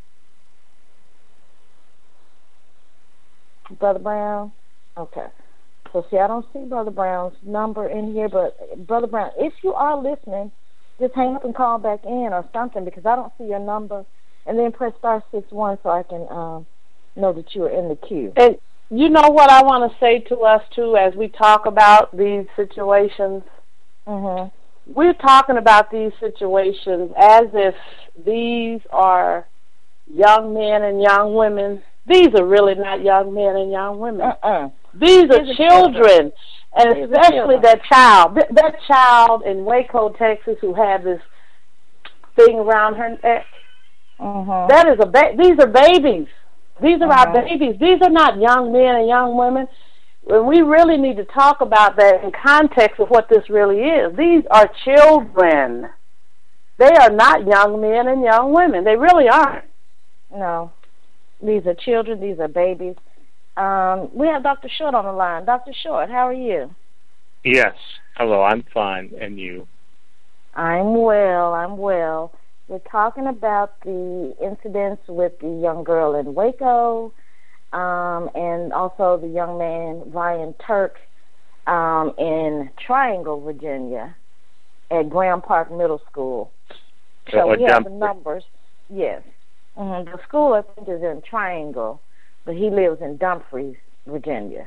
Brother Brown? Okay. So, see, I don't see Brother Brown's number in here, but Brother Brown, if you are listening, just hang up and call back in or something because I don't see your number. And then press star six one so I can um, know that you are in the queue. And you know what I want to say to us, too, as we talk about these situations? Mm-hmm. We're talking about these situations as if these are young men and young women. These are really not young men and young women. Uh-uh. These are These children. children. And These especially that child, th- that child in Waco, Texas, who had this thing around her neck. Uh-huh. That is a ba- these are babies. These are uh-huh. our babies. These are not young men and young women. And we really need to talk about that in context of what this really is. These are children. They are not young men and young women. They really aren't. No. These are children. These are babies. Um, we have Doctor Short on the line. Doctor Short, how are you? Yes. Hello, I'm fine. And you? I'm well. I'm well. We're talking about the incidents with the young girl in Waco, um, and also the young man, Ryan Turk, um, in Triangle, Virginia, at Graham Park Middle School. So uh, we have jump- the numbers. Yes. Mm-hmm. The school, I think, is in Triangle, but he lives in Dumfries, Virginia.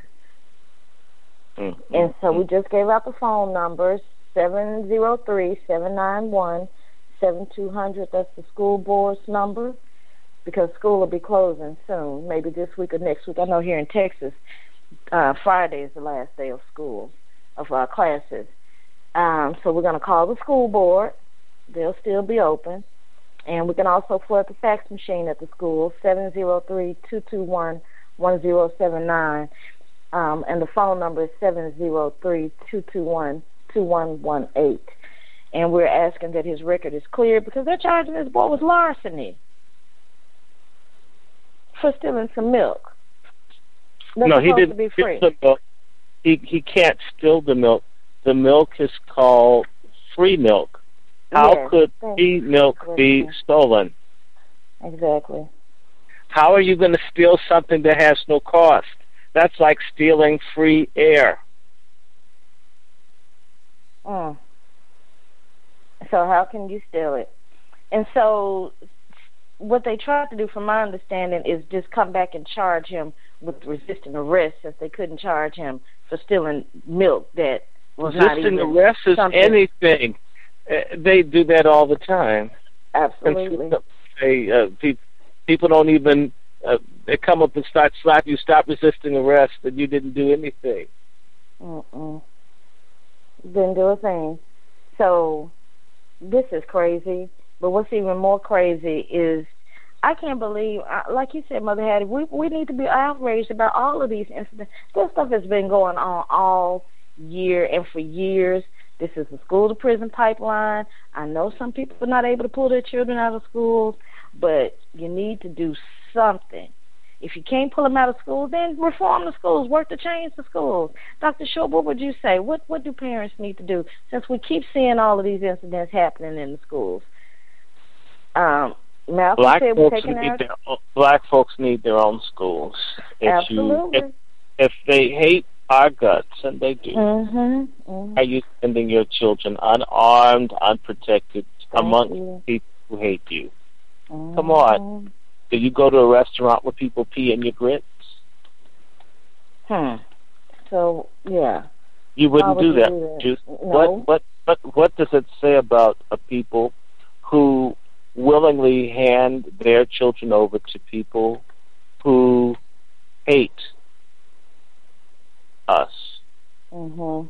Mm-hmm. And so we just gave out the phone numbers, seven zero three, seven nine one, seven two zero zero. That's the school board's number, because school will be closing soon, maybe this week or next week. I know here in Texas, uh, Friday is the last day of school, of our classes. Um, so we're going to call the school board. They'll still be open. And we can also flood the fax machine at the school, seven zero three, two two one, one zero seven nine. Um, and the phone number is seven zero three, two two one, two one one eight. And we're asking that his record is clear because they're charging this boy with larceny for stealing some milk. That's no, he supposed didn't to be steal free. the milk. He, he can't steal the milk. The milk is called free milk. How Yes, could thank free you. milk be stolen? Exactly. How are you going to steal something that has no cost? That's like stealing free air. Mm. So how can you steal it? And so what they tried to do, from my understanding, is just come back and charge him with resisting arrest, since they couldn't charge him for stealing milk that was not even resisting arrest is something. anything. Uh, they do that all the time. Absolutely. And they, uh, pe- people don't even, uh, they come up and start slap you, stop resisting arrest, and you didn't do anything. Mm-mm. Didn't do a thing. So this is crazy. But what's even more crazy is, I can't believe, like you said, Mother Hattie, we we need to be outraged about all of these incidents. This stuff has been going on all year and for years. This is the school-to-prison pipeline. I know some people are not able to pull their children out of schools, but you need to do something. If you can't pull them out of school, then reform the schools, work to change the schools. Doctor Short, what would you say? What what do parents need to do, since we keep seeing all of these incidents happening in the schools? Um, Malcolm Black said we're folks taking need our... their own, black folks need their own schools. If Absolutely. You, if, if they hate our guts, and they do, mm-hmm, mm-hmm. are you sending your children unarmed, unprotected, Thank amongst you. people who hate you? Mm-hmm. Come on. Do you go to a restaurant where people pee in your grits? Hmm. So, yeah. You wouldn't Why do would you that. do that? Just, No. what, what, what, what does it say about a people who willingly hand their children over to people who hate us? Mm-hmm.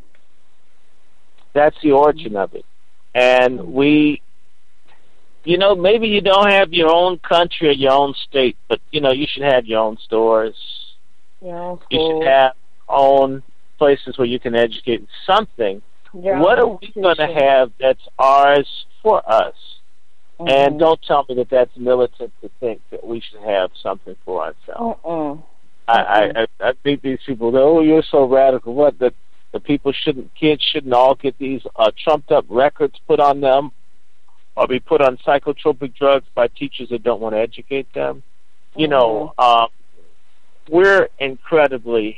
That's the origin of it. And Mm-hmm. we, you know, maybe you don't have your own country or your own state, but, you know, you should have your own stores. Your own You school. should have own places where you can educate something. Your What own are we going to institution. have that's ours for us? Mm-hmm. And don't tell me that that's militant to think that we should have something for ourselves. Mm-mm. I, I, I, I think these people, oh, you're so radical. What, that the people shouldn't, kids shouldn't all get these uh, trumped up records put on them, or be put on psychotropic drugs by teachers that don't want to educate them. You know, uh, we're incredibly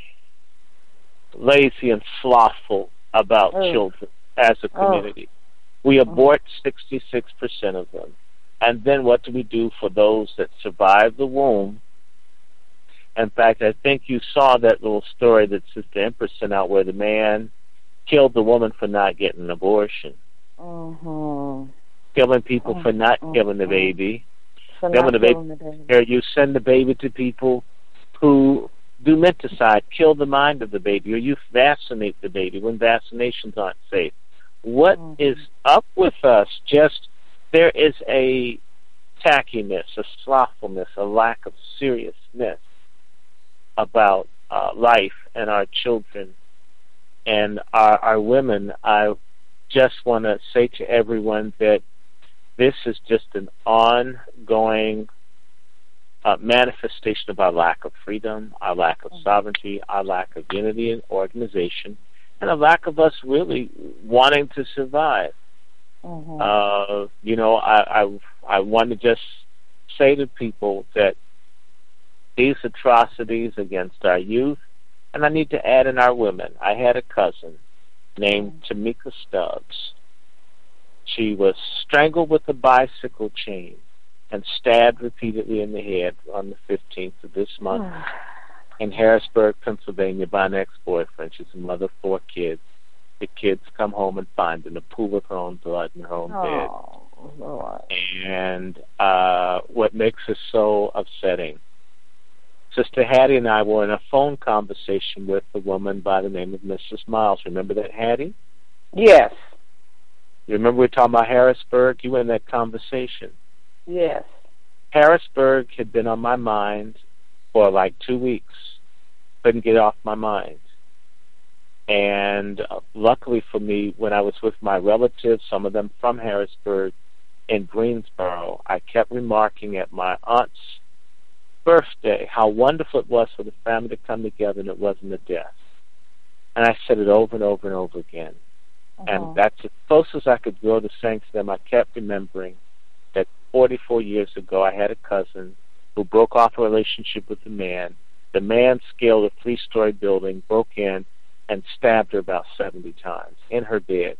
lazy and slothful about Oh. children as a community. We abort sixty-six percent of them. And then what do we do for those that survive the womb? In fact, I think you saw that little story that Sister Empress sent out where the man killed the woman for not getting an abortion. Mm-hmm. Killing people for not Mhm. killing the baby. For Then not when the baby, killing the baby. here you send the baby to people who do menticide, kill the mind of the baby, or you vaccinate the baby when vaccinations aren't safe. What Mhm. is up with us? Just there is a tackiness, a slothfulness, a lack of seriousness about uh, life and our children and our, our women. I just want to say to everyone that this is just an ongoing uh, manifestation of our lack of freedom, our lack of sovereignty, our lack of unity and organization, and a lack of us really wanting to survive. Mm-hmm. Uh, you know, I, I, I want to just say to people that these atrocities against our youth, and I need to add in our women. I had a cousin named Tamika Stubbs. She was strangled with a bicycle chain and stabbed repeatedly in the head on the fifteenth of this month in Harrisburg, Pennsylvania, by an ex-boyfriend. She's a mother of four kids. The kids come home and find in a pool of her own blood in her own bed. Oh, Lord. And uh, what makes this so upsetting, Sister Hattie and I were in a phone conversation with a woman by the name of Missus Miles. Remember that, Hattie? Yes. You remember we were talking about Harrisburg? You were in that conversation. Yes. Harrisburg had been on my mind for like two weeks. Couldn't get off my mind. And uh, luckily for me, when I was with my relatives, some of them from Harrisburg, in Greensboro, I kept remarking at my aunt's birthday how wonderful it was for the family to come together and it wasn't a death. And I said it over and over and over again. Uh-huh. And that's as close as I could go to saying to them. I kept remembering that forty-four years ago I had a cousin who broke off a relationship with the man. The man scaled a three-story building, broke in, and stabbed her about seventy times in her bed.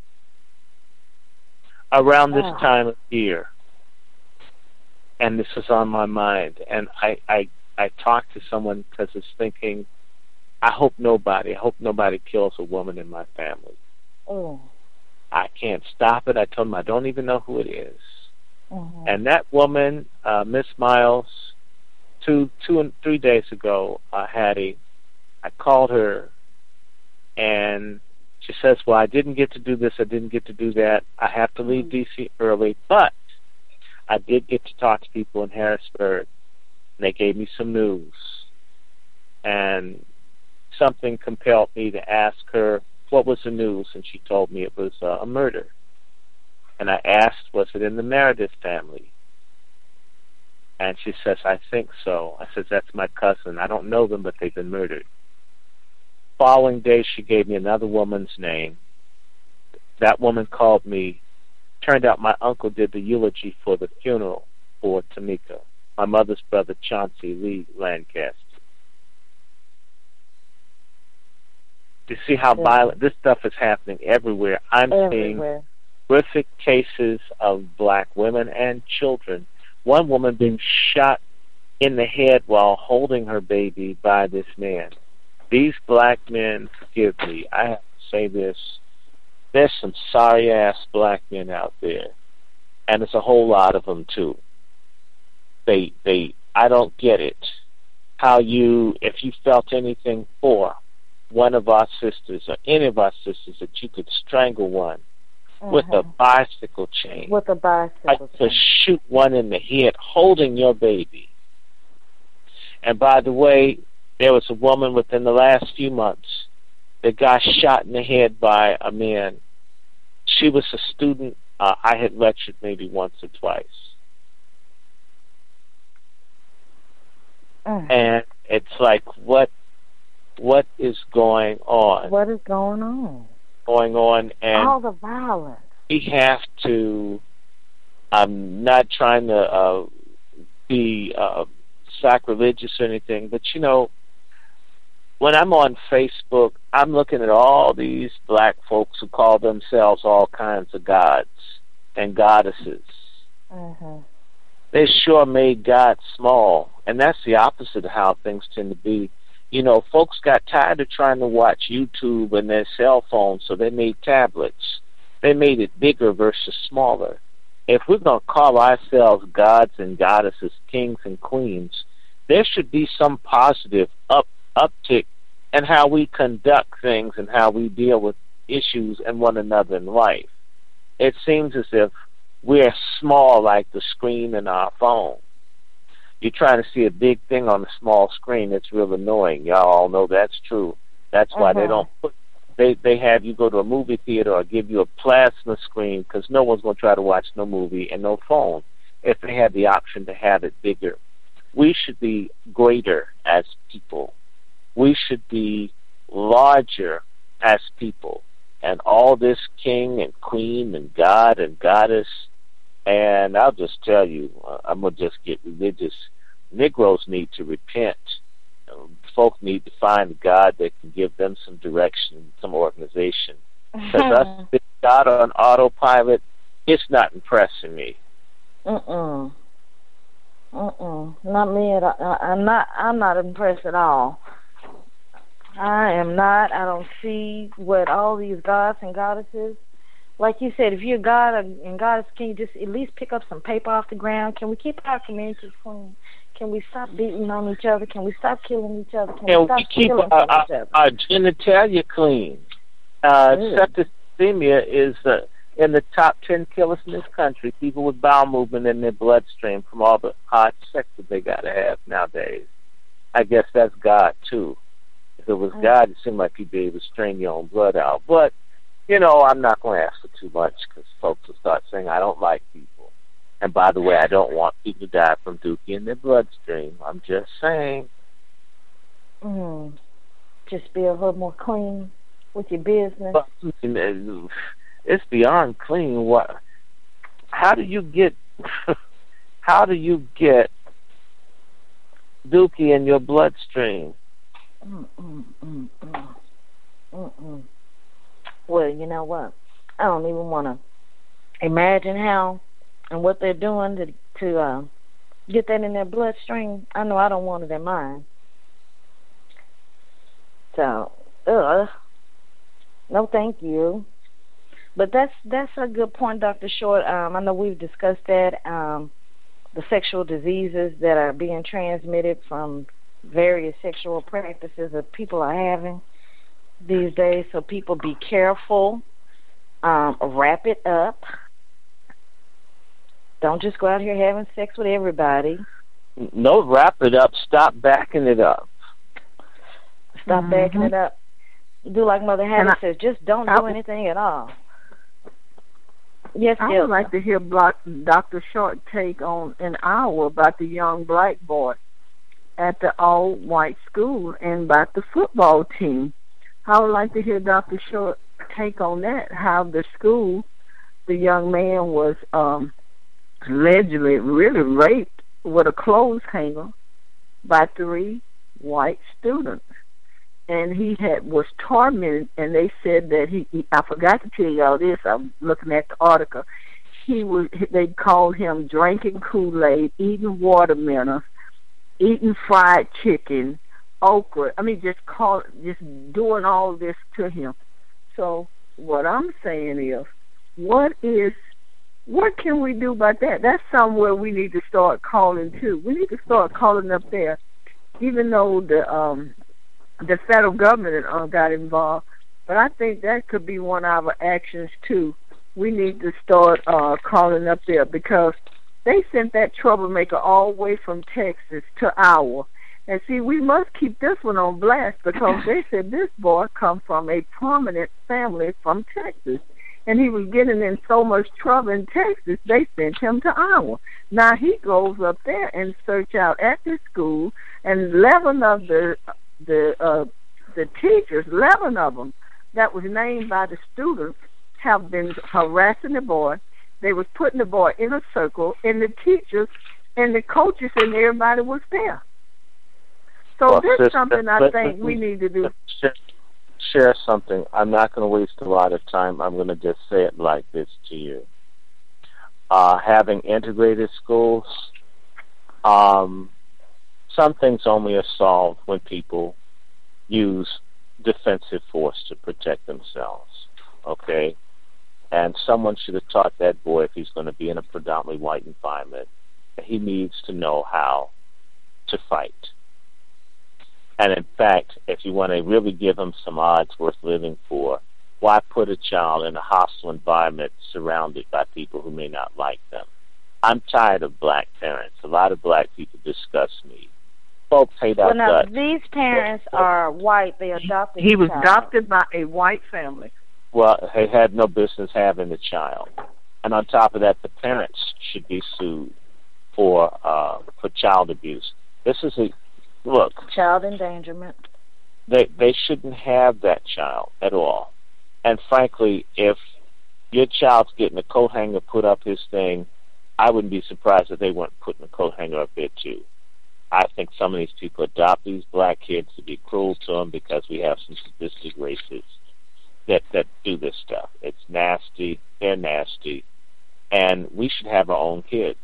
Around this Oh. time of year, and this was on my mind, and I, I, I talked to someone because I was thinking, I hope nobody, I hope nobody kills a woman in my family. Oh. I can't stop it. I told him I don't even know who it is. Mm-hmm. And that woman, uh, Miss Miles, two, two and three days ago, uh, Hattie, I called her, and she says, well, I didn't get to do this, I didn't get to do that. I have to leave D C early, but I did get to talk to people in Harrisburg, and they gave me some news. And something compelled me to ask her, what was the news? And she told me it was uh, a murder. And I asked, was it in the Meredith family? And she says, I think so. I said, that's my cousin. I don't know them, but they've been murdered. Following day, she gave me another woman's name. That woman called me. Turned out my uncle did the eulogy for the funeral for Tamika, my mother's brother, Chauncey Lee Lancaster. You see how Yeah. violent this stuff is happening everywhere. I'm Everywhere. seeing horrific cases of black women and children. One woman being shot in the head while holding her baby by this man. These black men, forgive me, I have to say this, there's some sorry-ass black men out there, and there's a whole lot of them, too. They, they, I don't get it. How you, if you felt anything for one of our sisters or any of our sisters, that you could strangle one Mm-hmm. with a bicycle chain. With a bicycle Like chain. to shoot one in the head holding your baby. And by the way, there was a woman within the last few months that got shot in the head by a man. She was a student. Uh, I had lectured maybe once or twice. Mm. And it's like, what, what is going on? What is going on? Going on, and all the violence. We have to. I'm not trying to uh, be uh, sacrilegious or anything, but you know, when I'm on Facebook, I'm looking at all these black folks who call themselves all kinds of gods and goddesses. Mm-hmm. They sure made God small, and that's the opposite of how things tend to be. You know, folks got tired of trying to watch YouTube and their cell phones, so they made tablets. They made it bigger versus smaller. If we're going to call ourselves gods and goddesses, kings and queens, there should be some positive up uptick in how we conduct things and how we deal with issues and one another in life. It seems as if we're small like the screen in our phone. You're trying to see a big thing on a small screen. It's real annoying. Y'all all know that's true. That's why Mm-hmm. they don't put, they they have you go to a movie theater or give you a plasma screen, because no one's going to try to watch no movie and no phone if they had the option to have it bigger. We should be greater as people. We should be larger as people. And all this king and queen and god and goddess, and I'll just tell you, uh, I'm going to just get religious. Negroes need to repent. Um, folk need to find a God that can give them some direction, some organization. Because us, this God on autopilot, it's not impressing me. Mm-mm. Mm-mm. Not me at all. I- I'm not, I'm not impressed at all. I am not. I don't see what all these gods and goddesses, like you said, if you're a god and goddess, can you just at least pick up some paper off the ground? Can we keep our communities clean? Can we stop beating on each other? Can we stop killing each other? Can And we we stop keep stealing our, from our, each other? our genitalia clean. Uh, Good. septicemia is uh, in the top ten killers in this country. People with bowel movement in their bloodstream from all the hard sex that they got to have nowadays. I guess that's God, too. If it was God, it seemed like you'd be able to strain your own blood out. But, you know, I'm not going to ask for too much, because folks will start saying I don't like people. And by the way, I don't want people to die from dookie in their bloodstream. I'm just saying. Mm. Just be a little more clean with your business. But, I mean, it's beyond clean. What? How do you get? How do you get dookie in your bloodstream. Mm, mm, mm, mm. Mm, mm. Well, you know what? I don't even want to imagine how and what they're doing to to uh, get that in their bloodstream. I know I don't want it in mine. So, ugh. No, thank you. But that's that's a good point, Doctor Short. Um, I know we've discussed that. Um, the sexual diseases that are being transmitted from various sexual practices that people are having these days. So people be careful. Um, wrap it up. Don't just go out here having sex with everybody. No, wrap it up. Stop backing it up. Stop mm-hmm. backing it up. Do like Mother Hattie I, says. Just don't I, do anything at all. Yes, I Jill. would like to hear Doctor Short take on an hour about the young black boy at the all-white school and about the football team. I would like to hear Doctor Short take on that, how the school, the young man was um, allegedly really raped with a clothes hanger by three white students. And he had was tormented, and they said that he, he I forgot to tell y'all this, I'm looking at the article. He was they called him drinking Kool-Aid, eating watermelon, eating fried chicken, okra. I mean, just call just doing all this to him. So what I'm saying is, what is what can we do about that? That's somewhere we need to start calling too. We need to start calling up there, even though the um the federal government uh, got involved. But I think that could be one of our actions too. We need to start uh, calling up there, because they sent that troublemaker all the way from Texas to Iowa. And see, we must keep this one on blast, because they said this boy come from a prominent family from Texas. And he was getting in so much trouble in Texas, they sent him to Iowa. Now he goes up there and search out at the school, and eleven of the the uh, the teachers, eleven of them that was named by the students, have been harassing the boy. They was putting the boy in a circle, and the teachers and the coaches and everybody was there. So well, this is sister, something I let, think let, we need to do. Share, share something. I'm not going to waste a lot of time. I'm going to just say it like this to you. Uh, having integrated schools, um, some things only are solved when people use defensive force to protect themselves, okay? And someone should have taught that boy, if he's going to be in a predominantly white environment, that he needs to know how to fight. And in fact, if you want to really give him some odds worth living for, why put a child in a hostile environment surrounded by people who may not like them? I'm tired of black parents. A lot of black people disgust me. Folks hate our well, now, guts. these parents are white. They adopted He the was child. adopted by a white family. Well, they had no business having the child. And on top of that, the parents should be sued for uh, for child abuse. This is a, look. Child endangerment. They, they shouldn't have that child at all. And frankly, if your child's getting a coat hanger put up his thing, I wouldn't be surprised if they weren't putting a coat hanger up there too. I think some of these people adopt these black kids to be cruel to them because we have some sadistic racists that, that do this stuff. It's nasty. They're nasty. And we should have our own kids.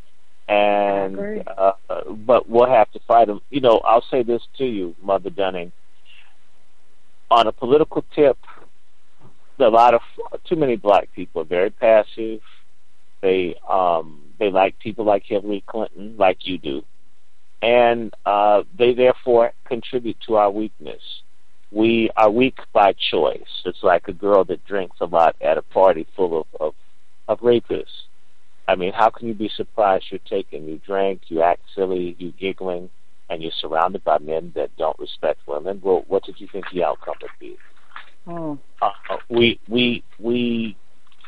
And uh, but we'll have to fight them. You know, I'll say this to you, Mother Dunning. On a political tip, a lot of too many black people are very passive. They um, they like people like Hillary Clinton, like you do, and uh, they therefore contribute to our weakness. We are weak by choice. It's like a girl that drinks a lot at a party full of, of, of rapists. I mean, how can you be surprised you're taken? You drank, you act silly, you giggling, and you're surrounded by men that don't respect women. Well, what did you think the outcome would be? Oh. Uh, we we we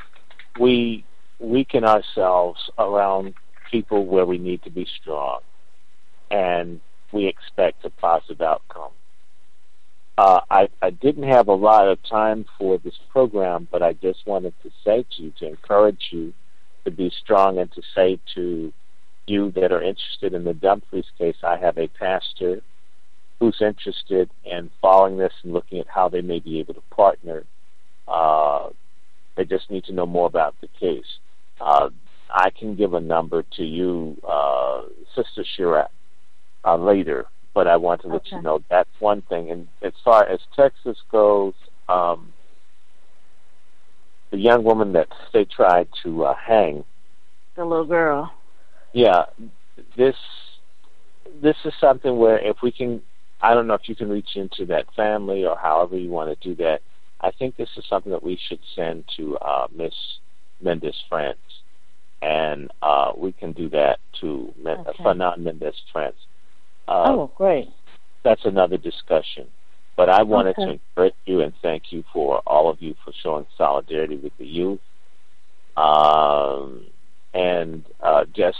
we weaken ourselves around people where we need to be strong, and we expect a positive outcome. Uh, I, I didn't have a lot of time for this program, but I just wanted to say to you, to encourage you to be strong, and to say to you that are interested in the Dumfries case, I have a pastor who's interested in following this and looking at how they may be able to partner. Uh, they just need to know more about the case. Uh, I can give a number to you, uh, Sister Shirat, uh, later, but I want to let Okay. you know that's one thing. And as far as Texas goes, um, the young woman that they tried to uh, hang, The little girl. yeah, this this is something where if we can, I don't know if you can reach into that family or however you want to do that. I think this is something that we should send to uh, Miss Mendez France, and uh, we can do that to Men- Okay. Fanon Mendez France. Uh, Oh, great. That's another discussion. But I wanted Okay. to encourage you and thank you for all of you for showing solidarity with the youth, um, and uh, just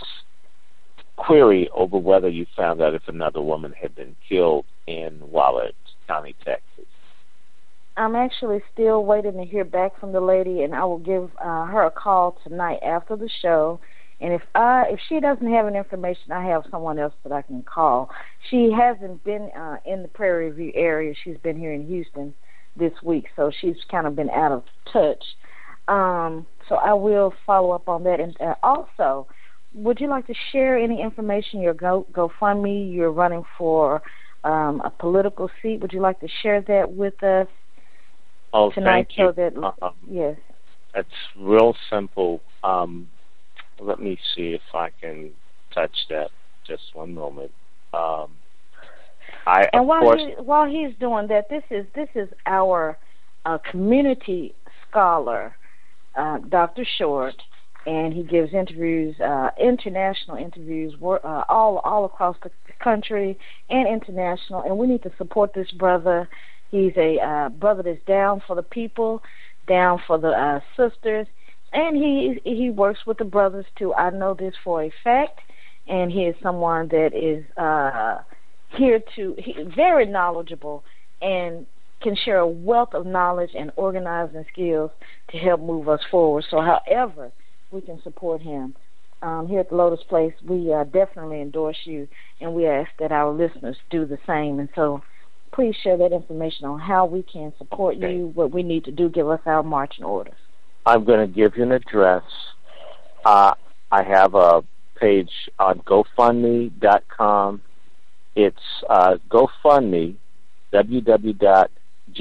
query over whether you found out if another woman had been killed in Wallet County, Texas. I'm actually still waiting to hear back from the lady, and I will give uh, her a call tonight after the show. And if I, if she doesn't have any information, I have someone else that I can call. She hasn't been uh, in the Prairie View area. She's been here in Houston this week, so she's kind of been out of touch. Um, so I will follow up on that. And uh, also, would you like to share any information? Your Go GoFundMe, you're running for um, a political seat. Would you like to share that with us Oh, tonight? thank you. So that Um, yes. It's real simple. Um, let me see if I can touch that. Just one moment. Um, I And of while course. he, while he's doing that, this is this is our uh, community scholar, uh, Doctor Short, and he gives interviews, uh, international interviews, uh, all all across the country and international. And we need to support this brother. He's a uh, brother that's down for the people, down for the uh, sisters, and he he works with the brothers too. I know this for a fact, and he is someone that is uh, here to he, very knowledgeable and can share a wealth of knowledge and organizing skills to help move us forward. So, however we can support him. Um, here at the Lotus Place, we uh, definitely endorse you, and we ask that our listeners do the same. And so, please share that information on how we can support Okay. you, what we need to do, give us our marching orders. I'm going to give you an address. Uh, I have a page on GoFundMe dot com. It's uh, GoFundMe, w w w dot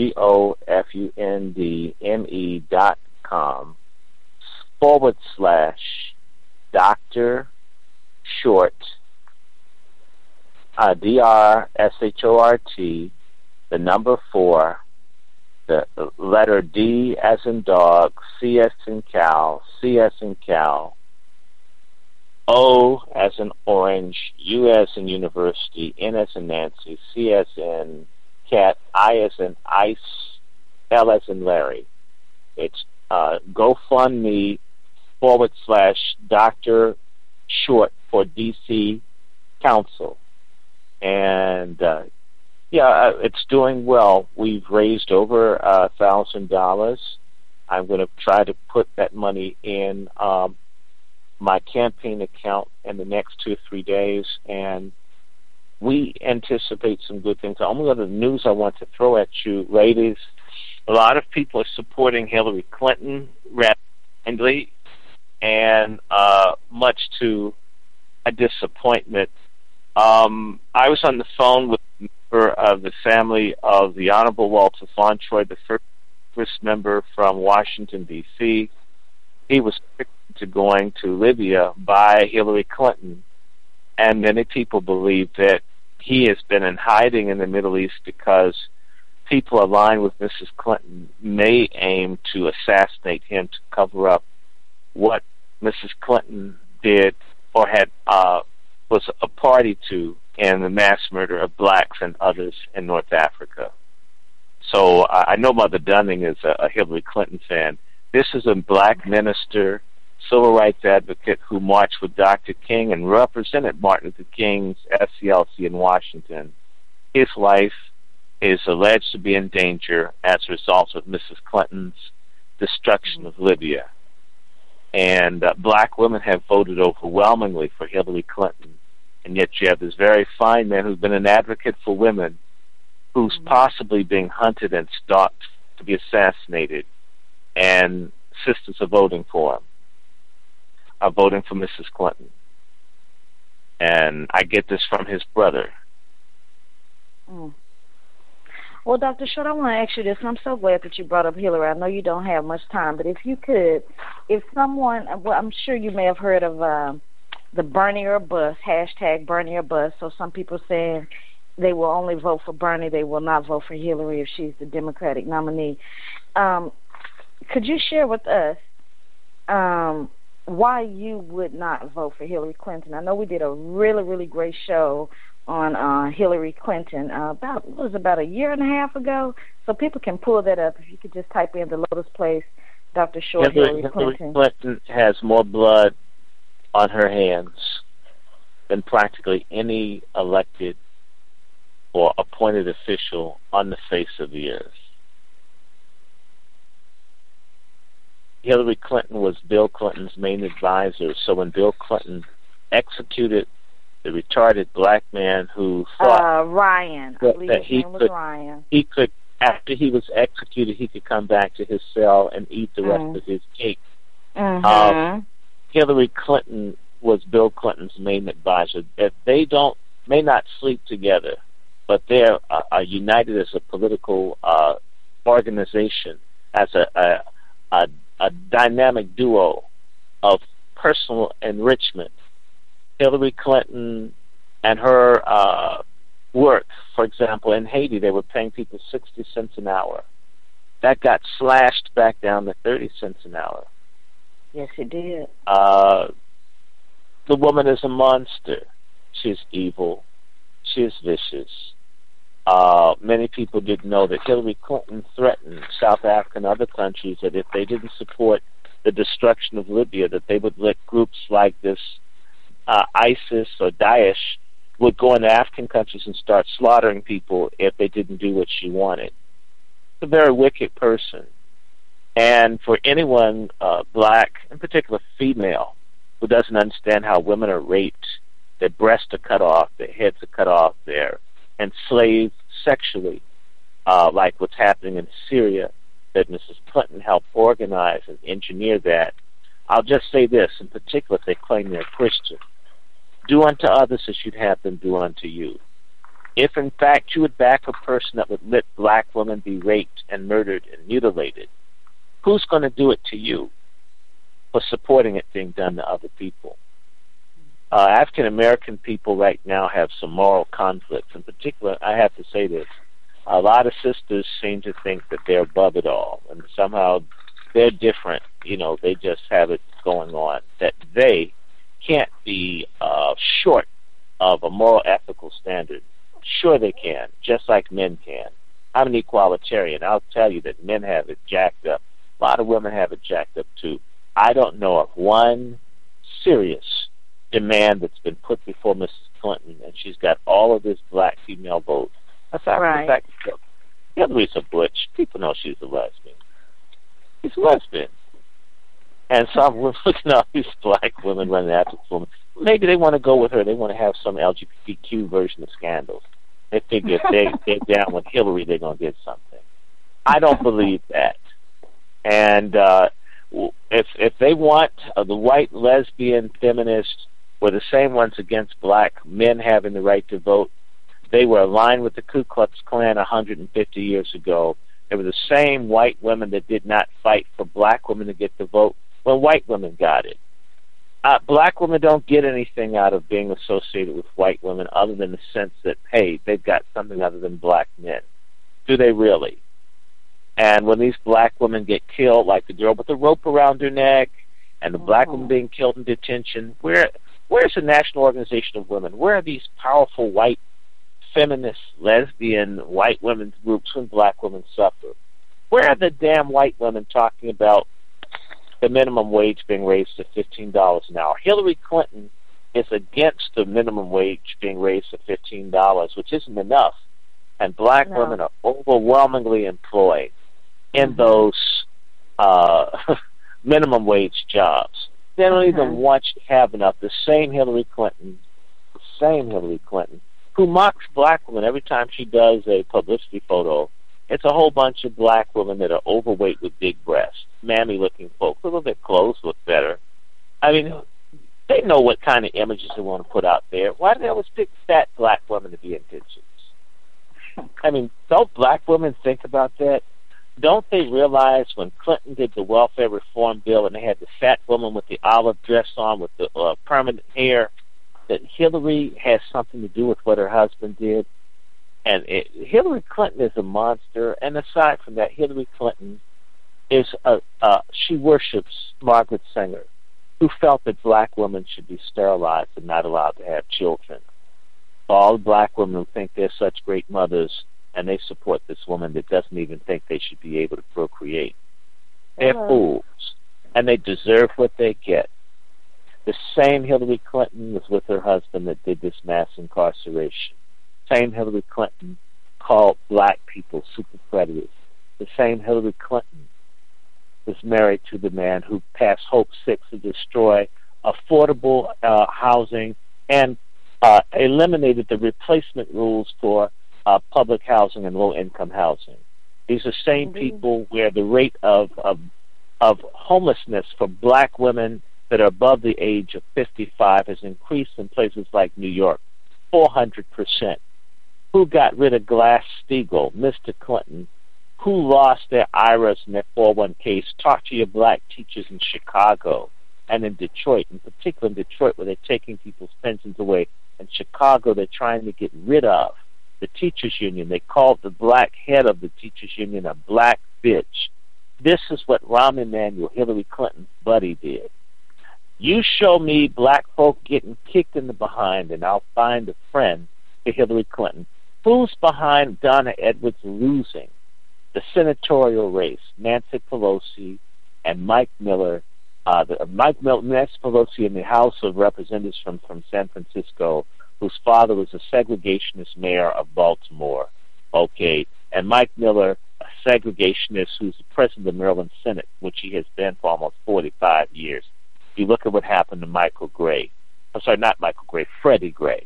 gofundme dot com forward slash Doctor Short, uh, D R S H O R T, the number four, the letter D as in dog, C as in cow, C as in cow, O as in orange, U as in university, N as in Nancy, C as in cat, I as in ice, L as in Larry. It's uh, GoFundMe forward slash Doctor Short for D C Council. And uh, yeah, it's doing well. We've raised over a uh, thousand dollars. I'm going to try to put that money in um, my campaign account in the next two or three days, and we anticipate some good things. The only other news I want to throw at you, ladies, a lot of people are supporting Hillary Clinton rapidly, and uh, much to a disappointment. Um, I was on the phone with a member of the family of the Honorable Walter Fauntroy, the first, first member from Washington, D C He was tricked into going to Libya by Hillary Clinton, and many people believe that he has been in hiding in the Middle East because people aligned with Missus Clinton may aim to assassinate him to cover up what Missus Clinton did or had uh, was a party to in the mass murder of blacks and others in North Africa. So uh, I know Mother Dunning is a, a Hillary Clinton fan. This is a black minister, civil rights advocate who marched with Doctor King and represented Martin Luther King's S C L C in Washington. His life is alleged to be in danger as a result of Missus Clinton's destruction of Libya. And uh, black women have voted overwhelmingly for Hillary Clinton. And yet you have this very fine man who's been an advocate for women, who's mm-hmm. possibly being hunted and stalked to be assassinated. And sisters are voting for him, are voting for Missus Clinton. And I get this from his brother. Mm. Well, Doctor Short, I want to ask you this, and I'm so glad that you brought up Hillary. I know you don't have much time, but if you could, if someone, well, I'm sure you may have heard of uh, the Bernie or Bust, hashtag Bernie or Bust. So some people saying they will only vote for Bernie, they will not vote for Hillary if she's the Democratic nominee. Um, could you share with us um, why you would not vote for Hillary Clinton? I know we did a really, really great show on uh, Hillary Clinton uh, about what was it, about a year and a half ago. So people can pull that up. If you could just type in the Lotus Place, Doctor Short, Hillary, Hillary Clinton. Hillary Clinton has more blood on her hands than practically any elected or appointed official on the face of the earth. Hillary Clinton was Bill Clinton's main advisor, so when Bill Clinton executed the retarded black man who thought uh, Ryan, I believe that his he name was could, Ryan. he could, after he was executed, he could come back to his cell and eat the rest mm. of his cake. Mm-hmm. Um, Hillary Clinton was Bill Clinton's main advisor. If they don't, may not sleep together, but they're uh, are united as a political uh, organization, as a, a, a, a dynamic duo of personal enrichment. Hillary Clinton and her uh, work, for example, in Haiti, they were paying people sixty cents an hour. That got slashed back down to thirty cents an hour. Yes, it did. Uh, the woman is a monster. She's evil. She is vicious. Uh, many people didn't know that Hillary Clinton threatened South Africa and other countries that if they didn't support the destruction of Libya, that they would let groups like this Uh, ISIS or Daesh would go into African countries and start slaughtering people if they didn't do what she wanted. It's a very wicked person. And for anyone, uh, black, in particular female, who doesn't understand how women are raped, their breasts are cut off, their heads are cut off, they're enslaved sexually, uh, like what's happening in Syria, that Missus Clinton helped organize and engineer that. I'll just say this, in particular, if they claim they're Christian. Do unto others as you'd have them do unto you. If, in fact, you would back a person that would let black women be raped and murdered and mutilated, who's going to do it to you for supporting it being done to other people? Uh, African-American people right now have some moral conflicts. In particular, I have to say this, a lot of sisters seem to think that they're above it all, and somehow they're different. You know, they just have it going on, that they can't be uh, short of a moral ethical standard. Sure they can, just like men can. I'm an equalitarian. I'll tell you that men have it jacked up. A lot of women have it jacked up too. I don't know of one serious demand that's been put before Missus Clinton, and she's got all of this black female vote. That's not right. the fact. Hillary's a butch. People know she's a lesbian. She's a lesbian. And some we're looking at these black women running after this woman. Maybe they want to go with her. They want to have some L G B T Q version of Scandals. They figure if they get down with Hillary, they're going to get something. I don't believe that. And uh, if if they want uh, the white lesbian feminists were the same ones against black men having the right to vote, they were aligned with the Ku Klux Klan one hundred fifty years ago. They were the same white women that did not fight for black women to get the vote when white women got it. Uh, black women don't get anything out of being associated with white women other than the sense that, hey, they've got something other than black men. Do they really? And when these black women get killed, like the girl with the rope around her neck, and the black woman being killed in detention, where where's the National Organization of Women? Where are these powerful white feminist, lesbian, white women's groups when black women suffer? Where are the damn white women talking about the minimum wage being raised to fifteen dollars an hour? Hillary Clinton is against the minimum wage being raised to fifteen dollars, which isn't enough. And black no. women are overwhelmingly employed in those uh, minimum wage jobs. They don't Uh-huh. even want you to have enough. The same Hillary Clinton, the same Hillary Clinton, who mocks black women every time she does a publicity photo. It's a whole bunch of black women that are overweight with big breasts, mammy-looking folks. A little bit clothes look better. I mean, they know what kind of images they want to put out there. Why do they always pick fat black women to be in pictures? I mean, don't black women think about that? Don't they realize when Clinton did the welfare reform bill and they had the fat woman with the olive dress on with the uh, permanent hair, that Hillary has something to do with what her husband did? And it, Hillary Clinton is a monster. And aside from that, Hillary Clinton is a, uh, she worships Margaret Sanger, who felt that black women should be sterilized and not allowed to have children. All the black women who think they're such great mothers, and they support this woman that doesn't even think they should be able to procreate. They're Hello. fools, and they deserve what they get. The same Hillary Clinton was with her husband that did this mass incarceration. Same Hillary Clinton called black people super predators. The same Hillary Clinton was married to the man who passed Hope six to destroy affordable uh, housing and uh, eliminated the replacement rules for uh, public housing and low-income housing. These are same Indeed. people where the rate of, of of homelessness for black women that are above the age of fifty-five has increased in places like New York, four hundred percent. Who got rid of Glass-Steagall? Mister Clinton. Who lost their I R As and their four oh one Ks? Talk to your black teachers in Chicago and in Detroit, in particular in Detroit, where they're taking people's pensions away. In Chicago, they're trying to get rid of the teachers union. They called the black head of the teachers union a black bitch. This is what Rahm Emanuel, Hillary Clinton's buddy, did. You show me black folk getting kicked in the behind, and I'll find a friend to Hillary Clinton. Who's behind Donna Edwards losing the senatorial race? Nancy Pelosi and Mike Miller. Uh, the, uh, Mike Miller, Nancy Pelosi in the House of Representatives from, from San Francisco, whose father was a segregationist mayor of Baltimore. Okay, and Mike Miller, a segregationist who's the president of the Maryland Senate, which he has been for almost forty-five years. You look at what happened to Michael Gray. I'm sorry, not Michael Gray, Freddie Gray.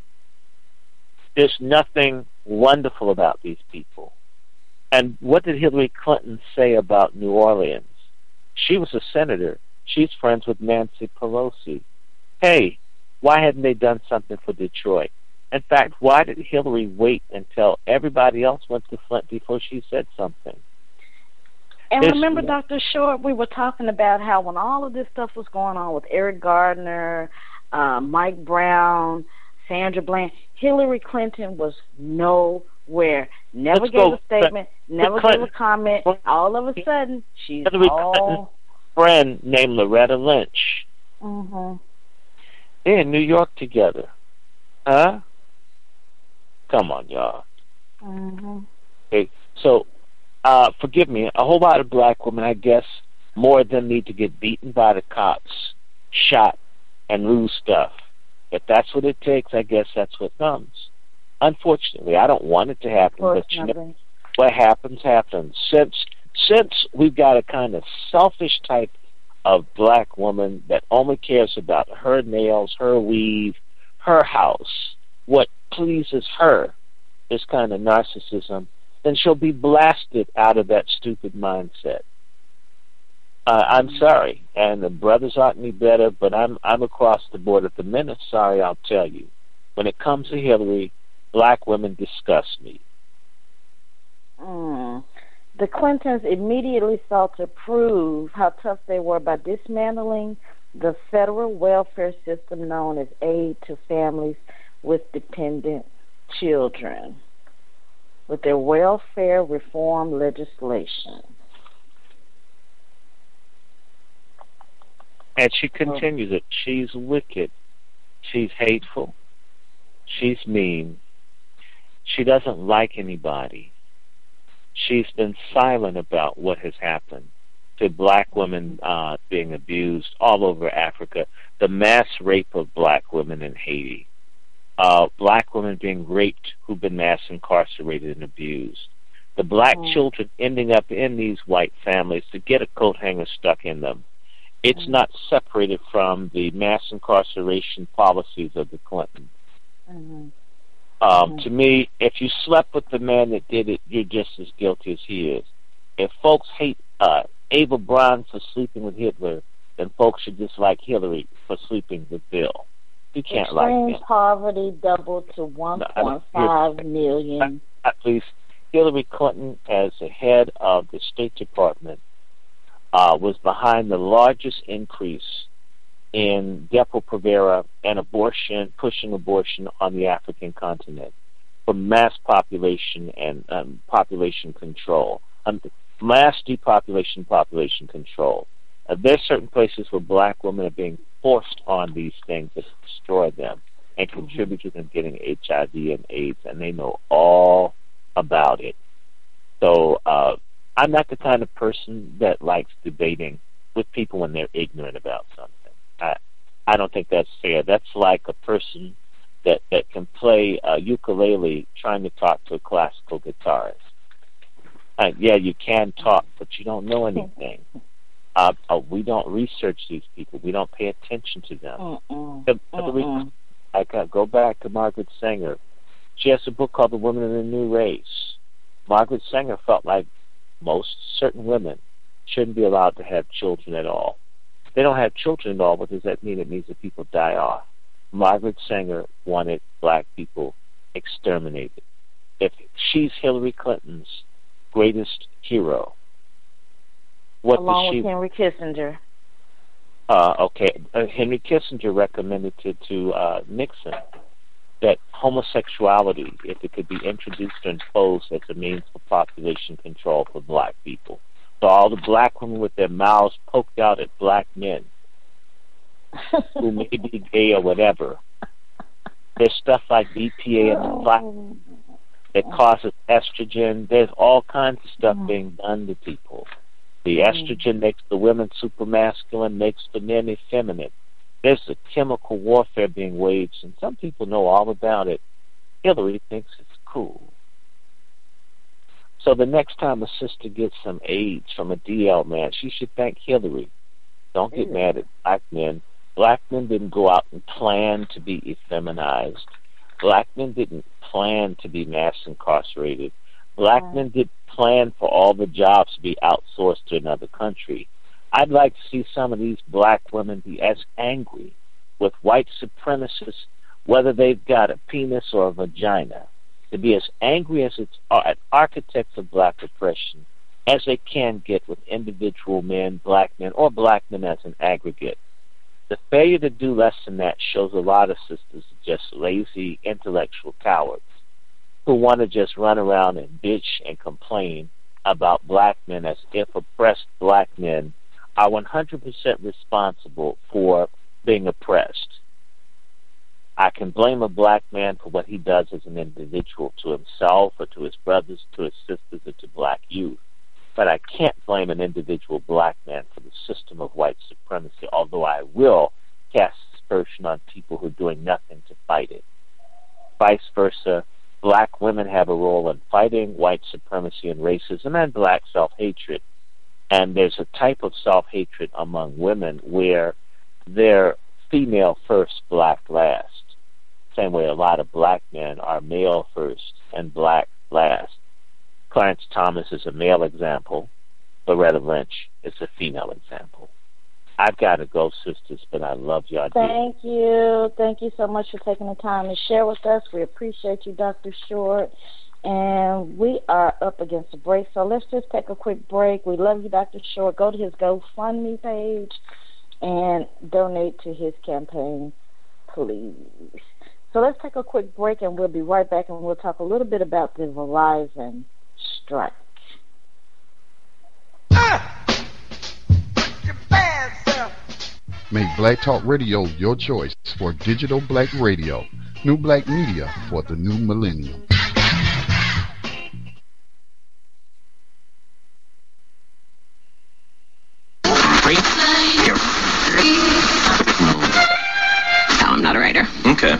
There's nothing wonderful about these people. And what did Hillary Clinton say about New Orleans? She was a senator. She's friends with Nancy Pelosi. Hey, why hadn't they done something for Detroit? In fact, why did Hillary wait until everybody else went to Flint before she said something? And There's, remember, Doctor Short, we were talking about how when all of this stuff was going on with Eric Gardner, uh, Mike Brown, Sandra Bland, Hillary Clinton was nowhere. Never Let's gave go. a statement, never Clinton. gave a comment. All of a sudden, she's Hillary all... Clinton's friend named Loretta Lynch. Mm-hmm. They're in New York together. Huh? Come on, y'all. Mm-hmm. Okay, so, uh, forgive me, a whole lot of black women, I guess, more of them need to get beaten by the cops, shot, and lose stuff. If that's what it takes, I guess that's what comes. Unfortunately, I don't want it to happen, but you know, what happens, happens. Since, since we've got a kind of selfish type of black woman that only cares about her nails, her weave, her house, what pleases her, this kind of narcissism, then she'll be blasted out of that stupid mindset. Uh, I'm sorry, and the brothers ought to be better, but I'm I'm across the board. If the men are sorry, I'll tell you. When it comes to Hillary, black women disgust me. Mm. The Clintons immediately sought to prove how tough they were by dismantling the federal welfare system known as aid to families with dependent children with their welfare reform legislation. And she continues it. She's wicked. She's hateful. She's mean. She doesn't like anybody. She's been silent about what has happened to black women uh, being abused all over Africa, the mass rape of black women in Haiti, uh, black women being raped who've been mass incarcerated and abused, the black mm. children ending up in these white families to get a coat hanger stuck in them, It's not separated from the mass incarceration policies of the Clintons. Mm-hmm. Um, mm-hmm. To me, if you slept with the man that did it, you're just as guilty as he is. If folks hate uh, Ava Braun for sleeping with Hitler, then folks should dislike Hillary for sleeping with Bill. You can't Extreme like them. poverty doubled to one point five no, million. At least Hillary Clinton, as the head of the State Department, uh, was behind the largest increase in Depo-Provera and abortion, pushing abortion on the African continent for mass population and um, population control, um, mass depopulation, population control. Uh, there's certain places where black women are being forced on these things that destroy them and contribute to them getting H I V and AIDS, and they know all about it. So uh, I'm not the kind of person that likes debating with people when they're ignorant about something. I, I don't think that's fair. That's like a person that, that can play a ukulele trying to talk to a classical guitarist. Uh, yeah, you can talk, but you don't know anything. Uh, uh, we don't research these people. We don't pay attention to them. Mm-mm. The, the, I can go back to Margaret Sanger. She has a book called The Women in the New Race. Margaret Sanger felt like most certain women shouldn't be allowed to have children at all. If they don't have children at all, what does that mean? It means that people die off. Margaret Sanger wanted black people exterminated. If she's Hillary Clinton's greatest hero, what along does she, with Henry Kissinger. Uh, okay, uh, Henry Kissinger recommended to, to uh, Nixon that homosexuality, if it could be introduced or imposed as a means for population control for black people. So all the black women with their mouths poked out at black men who may be gay or whatever. There's stuff like B P A in the black that causes estrogen. There's all kinds of stuff being done to people. The estrogen makes the women supermasculine, makes the men effeminate. There's a chemical warfare being waged, and some people know all about it. Hillary thinks it's cool. So the next time a sister gets some AIDS from a D L man, she should thank Hillary. Don't get mad at black men. Black men didn't go out and plan to be effeminized. Black men didn't plan to be mass incarcerated. Black men didn't plan for all the jobs to be outsourced to another country. I'd like to see some of these black women be as angry with white supremacists, whether they've got a penis or a vagina, to be as angry as it's at architects of black oppression as they can get with individual men, black men, or black men as an aggregate. The failure to do less than that shows a lot of sisters just lazy intellectual cowards who want to just run around and bitch and complain about black men as if oppressed black men are one hundred percent responsible for being oppressed. I can blame a black man for what he does as an individual to himself or to his brothers, to his sisters, or to black youth. But I can't blame an individual black man for the system of white supremacy, although I will cast aspersion on people who are doing nothing to fight it. Vice versa, black women have a role in fighting white supremacy and racism and black self-hatred. And there's a type of self-hatred among women where they're female first, black last. Same way a lot of black men are male first and black last. Clarence Thomas is a male example. Loretta Lynch is a female example. I've got to go, sisters, but I love y'all. Thank you. Thank you so much for taking the time to share with us. We appreciate you, Doctor Short. And we are up against a break, so let's just take a quick break. We love you, Doctor Short. Go to his GoFundMe page and donate to his campaign, please. So let's take a quick break, and we'll be right back, and we'll talk a little bit about the Verizon strike. Make Black Talk Radio your choice for digital black radio. New black media for the new millennium. No, I'm not a writer. Okay.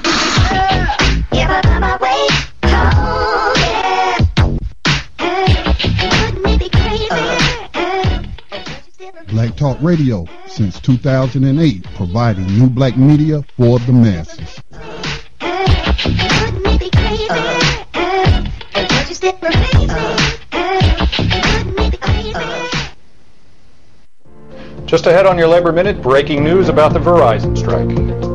Black Talk Radio, since two thousand eight, providing new black media for the masses. Just ahead on your Labor Minute, breaking news about the Verizon strike.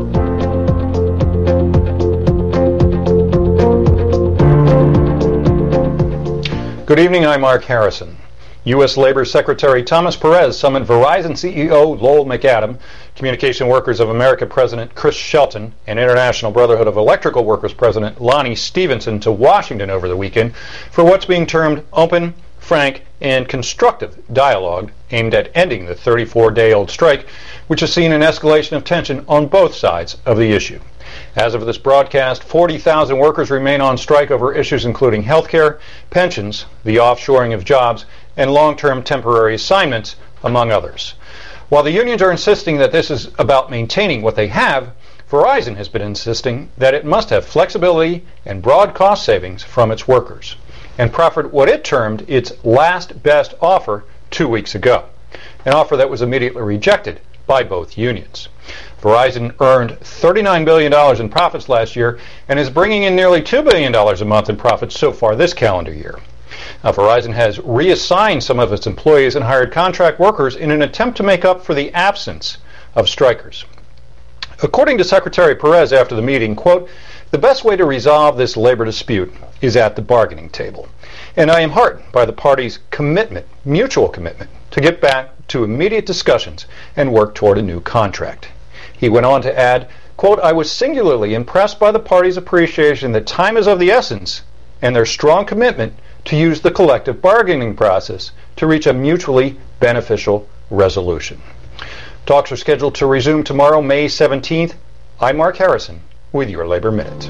Good evening, I'm Mark Harrison. U S Labor Secretary Thomas Perez summoned Verizon C E O Lowell McAdam, Communication Workers of America President Chris Shelton, and International Brotherhood of Electrical Workers President Lonnie Stevenson to Washington over the weekend for what's being termed open, frank, and constructive dialogue aimed at ending the thirty-four day old strike, which has seen an escalation of tension on both sides of the issue. As of this broadcast, forty thousand workers remain on strike over issues including health care, pensions, the offshoring of jobs, and long-term temporary assignments, among others. While the unions are insisting that this is about maintaining what they have, Verizon has been insisting that it must have flexibility and broad cost savings from its workers, and proffered what it termed its last best offer two weeks ago, an offer that was immediately rejected by both unions. Verizon earned thirty-nine billion dollars in profits last year and is bringing in nearly two billion dollars a month in profits so far this calendar year. Now, Verizon has reassigned some of its employees and hired contract workers in an attempt to make up for the absence of strikers. According to Secretary Perez after the meeting, quote, "The best way to resolve this labor dispute is at the bargaining table. And I am heartened by the parties' commitment, mutual commitment, to get back to immediate discussions and work toward a new contract." He went on to add, quote, "I was singularly impressed by the parties' appreciation that time is of the essence and their strong commitment to use the collective bargaining process to reach a mutually beneficial resolution." Talks are scheduled to resume tomorrow, May seventeenth. I'm Mark Harrison with your Labor Minute.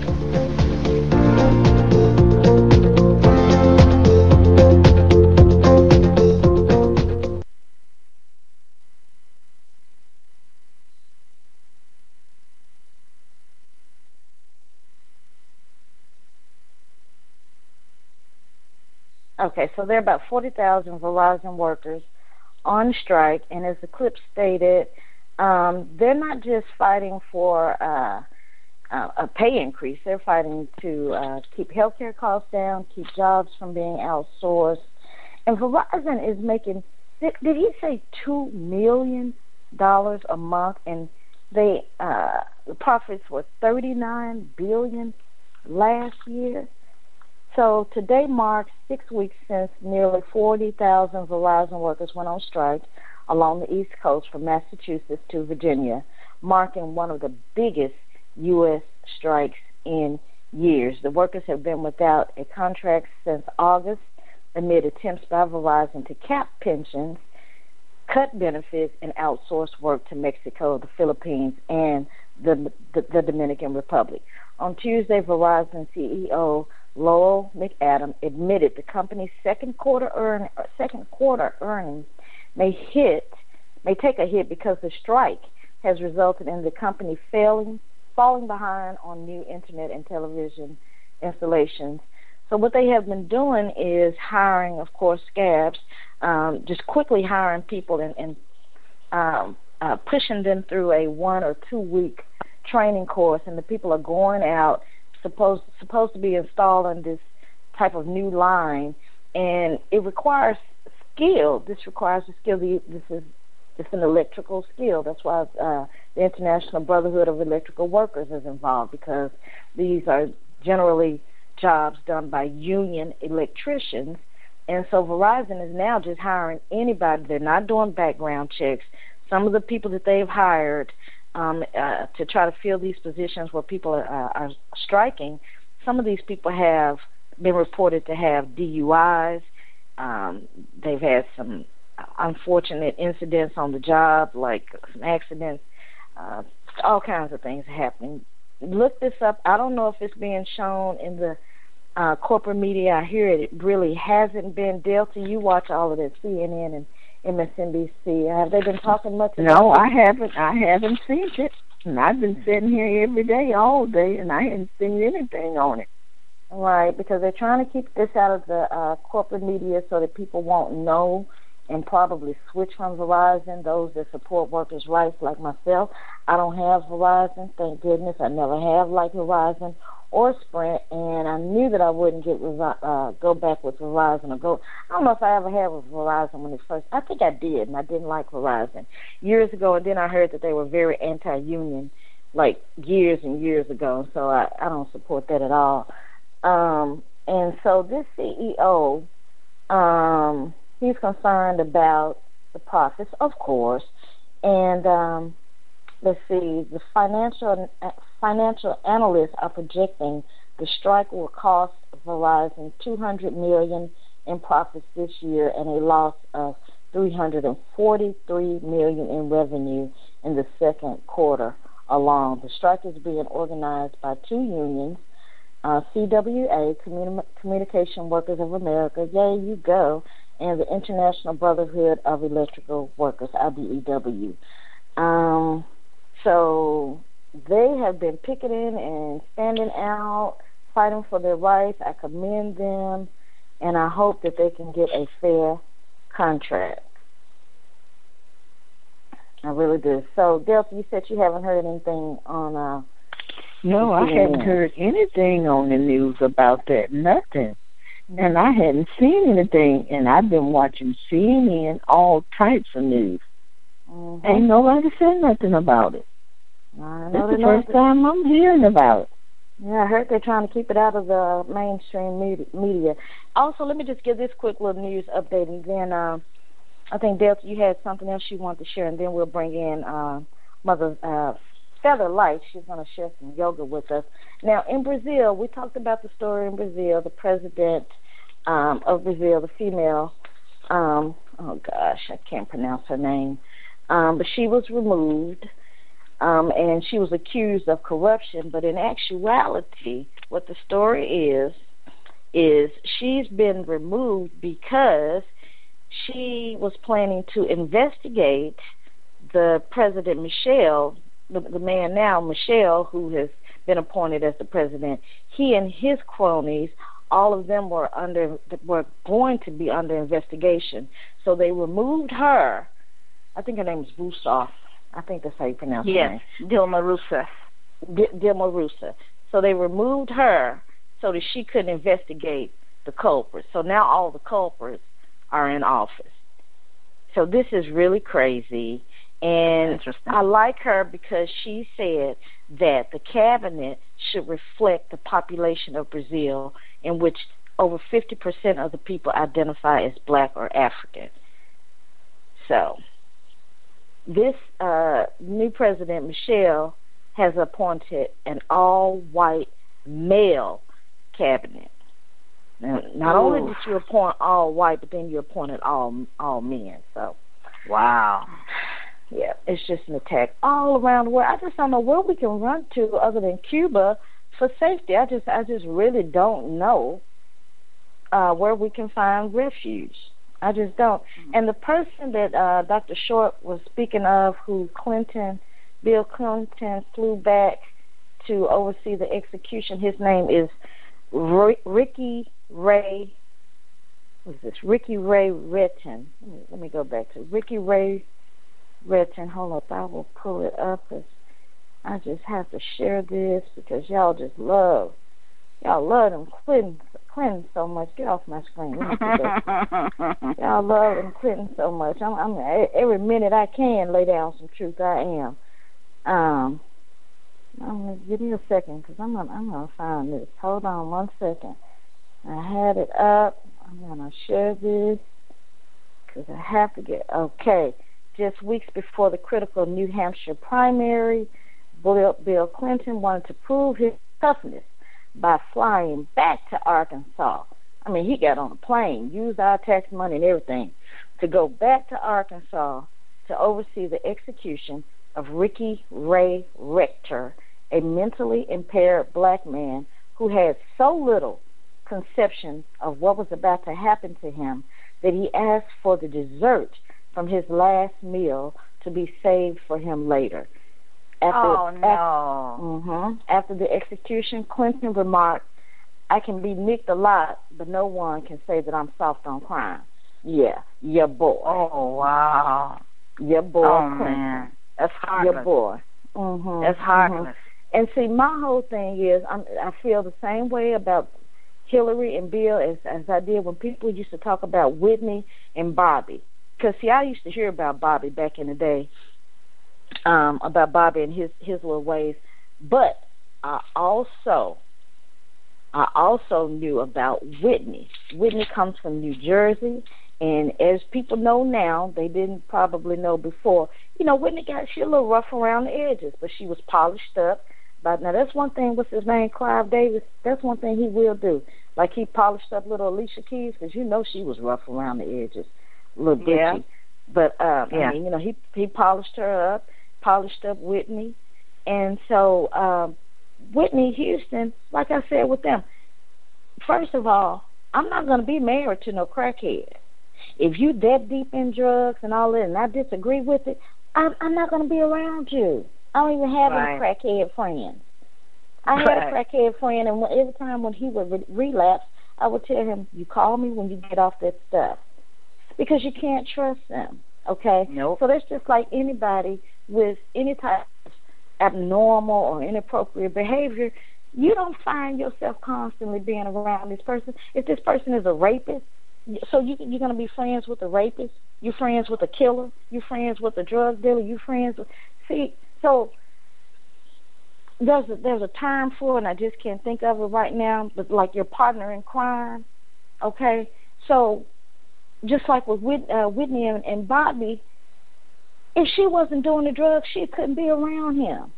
Okay, so there are about forty thousand Verizon workers on strike, and as the clip stated, um, they're not just fighting for uh, uh, a pay increase. They're fighting to uh, keep healthcare costs down, keep jobs from being outsourced. And Verizon is making, did he say two million dollars a month? And they uh, the profits were thirty-nine billion dollars last year. So today marks six weeks since nearly forty thousand Verizon workers went on strike along the East Coast from Massachusetts to Virginia, marking one of the biggest U S strikes in years. The workers have been without a contract since August amid attempts by Verizon to cap pensions, cut benefits, and outsource work to Mexico, the Philippines, and the, the, the Dominican Republic. On Tuesday, Verizon C E O Lowell McAdam admitted the company's second quarter earn second quarter earnings may hit may take a hit because the strike has resulted in the company failing falling behind on new internet and television installations. So what they have been doing is hiring, of course, scabs, um, just quickly hiring people and, and um, uh, pushing them through a one or two week training course, and the people are going out supposed supposed to be installing this type of new line, and it requires skill. This requires a skill. This is it's an electrical skill. That's why uh, the International Brotherhood of Electrical Workers is involved, because these are generally jobs done by union electricians. And so Verizon is now just hiring anybody. They're not doing background checks. Some of the people that they've hired Um, uh, to try to fill these positions where people are, uh, are striking, some of these people have been reported to have D U Is. Um, they've had some unfortunate incidents on the job, like some accidents, uh, all kinds of things happening. Look this up. I don't know if it's being shown in the uh, corporate media. I hear it, it really hasn't been. Delta, you watch all of this, C N N and M S N B C. Have they been talking much about No, it? I haven't. I haven't seen it. And I've been sitting here every day, all day, and I haven't seen anything on it. Right, because they're trying to keep this out of the uh, corporate media so that people won't know and probably switch from Verizon, those that support workers' rights like myself. I don't have Verizon, thank goodness. I never have like Verizon or Sprint, and I knew that I wouldn't get uh, go back with Verizon or go. I don't know if I ever had with Verizon when it first. I think I did, and I didn't like Verizon years ago. And then I heard that they were very anti-union, like years and years ago. So I, I don't support that at all. Um, and so this C E O, um, he's concerned about the profits, of course, and um, let's see, the financial financial analysts are projecting the strike will cost Verizon two hundred million dollars in profits this year and a loss of three hundred forty-three million dollars in revenue in the second quarter alone. The strike is being organized by two unions, uh, C W A, Communi- Communication Workers of America, yay, you go, and the International Brotherhood of Electrical Workers, I B E W. Um, so they have been picketing and standing out, fighting for their rights. I commend them, and I hope that they can get a fair contract. I really do. So, Delta, you said you haven't heard anything on uh No, I hadn't heard anything on the news about that, nothing. And I hadn't seen anything, and I've been watching C N N, all types of news. Mm-hmm. Ain't nobody said nothing about it. I know That's the first that. time I'm hearing about it. Yeah, I heard they're trying to keep it out of the mainstream media. Also, let me just give this quick little news update, and then uh, I think, Delta, you had something else you wanted to share, and then we'll bring in uh, Mother uh, Feather Light. She's going to share some yoga with us. Now, in Brazil, we talked about the story in Brazil, the president um, of Brazil, the female, um, oh gosh, I can't pronounce her name, um, but she was removed. Um, and she was accused of corruption, but in actuality, what the story is, is she's been removed because she was planning to investigate the President Michel, the, the man now, Michel, who has been appointed as the president. He and his cronies, all of them were under, were going to be under investigation. So they removed her. I think her name is Rousseff. I think that's how you pronounce yes, her name. Yes, Dilma Rousseff. D- Dilma Rousseff. So they removed her so that she couldn't investigate the culprits. So now all the culprits are in office. So this is really crazy. And I like her because she said that the cabinet should reflect the population of Brazil, in which over fifty percent of the people identify as black or African. So this uh, new president, Michel, has appointed an all-white male cabinet. Now, not Ooh. only did you appoint all white, but then you appointed all all men. So, wow, yeah, it's just an attack all around the world. I just don't know where we can run to other than Cuba for safety. I just, I just really don't know uh, where we can find refuge. I just don't. And the person that uh, Doctor Short was speaking of, who Clinton, Bill Clinton flew back to oversee the execution, his name is R- Ricky Ray. What is this? Ricky Ray Retton. Let me, let me go back to Ricky Ray Retton. Hold up, I will pull it up. Cause I just have to share this because y'all just love, y'all love them Clinton. Clinton so much. Get off my screen. Y'all love and Clinton so much. I'm, I'm every minute I can lay down some truth. I am. Um, I'm gonna, give me a second because I'm gonna, I'm gonna find this. Hold on one second. I had it up. I'm gonna share this because I have to get okay. Just weeks before the critical New Hampshire primary, Bill, Bill Clinton wanted to prove his toughness by flying back to Arkansas. I mean, he got on a plane, used our tax money and everything, to go back to Arkansas to oversee the execution of Ricky Ray Rector, a mentally impaired black man who had so little conception of what was about to happen to him that he asked for the dessert from his last meal to be saved for him later. After, oh, no. After, mm-hmm, after the execution, Clinton remarked, "I can be nicked a lot, but no one can say that I'm soft on crime." Yeah, your boy. Oh, wow. Your boy. Oh, Clinton. man. That's heartless. Your boy. Mm-hmm. That's heartless. Mm-hmm. And see, my whole thing is, I'm, I feel the same way about Hillary and Bill as, as I did when people used to talk about Whitney and Bobby. Because, see, I used to hear about Bobby back in the day, um, about Bobby and his, his little ways. But I also, I also knew about Whitney. Whitney comes from New Jersey. And as people know now, they didn't probably know before, you know, Whitney got, she a little rough around the edges, but she was polished up. But now that's one thing, what's his name, Clive Davis, that's one thing he will do. Like he polished up little Alicia Keys, because you know she was rough around the edges, a little bitchy. Yeah. But, um, yeah. I mean, you know, he, he polished her up, polished up Whitney. And so um, Whitney Houston, like I said with them, first of all, I'm not going to be married to no crackhead. If you that deep in drugs and all that, and I disagree with it, I'm, I'm not going to be around you. I don't even have right. any crackhead friends. I right. had a crackhead friend, and every time when he would re- relapse, I would tell him, you call me when you get off that stuff. Because you can't trust them, okay? Nope. So that's just like anybody with any type of abnormal or inappropriate behavior. You don't find yourself constantly being around this person. If this person is a rapist, so you, you're going to be friends with a rapist? You're friends with a killer? You're friends with a drug dealer? You're friends with... See, so there's a, there's a term for it, and I just can't think of it right now, but like your partner in crime, okay? So just like with Whit, uh, Whitney and, and Bobby, if she wasn't doing the drugs, she couldn't be around him.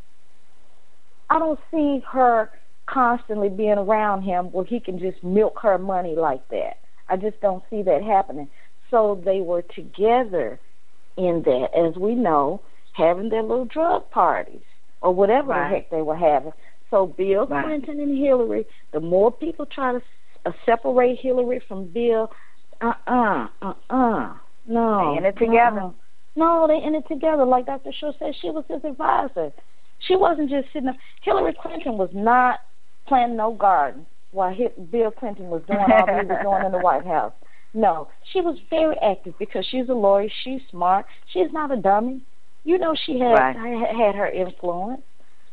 I don't see her constantly being around him where he can just milk her money like that. I just don't see that happening. So they were together in that, as we know, having their little drug parties or whatever right. the heck they were having. So Bill right. Clinton and Hillary, the more people try to uh, separate Hillary from Bill, uh-uh, uh-uh, no. They in it together. Uh-uh. No, they in it together. Like Doctor Shaw said, she was his advisor. She wasn't just sitting there. Hillary Clinton was not planting no garden while Bill Clinton was doing all he was doing in the White House. No, she was very active because she's a lawyer. She's smart. She's not a dummy. You know, she had right. had her influence.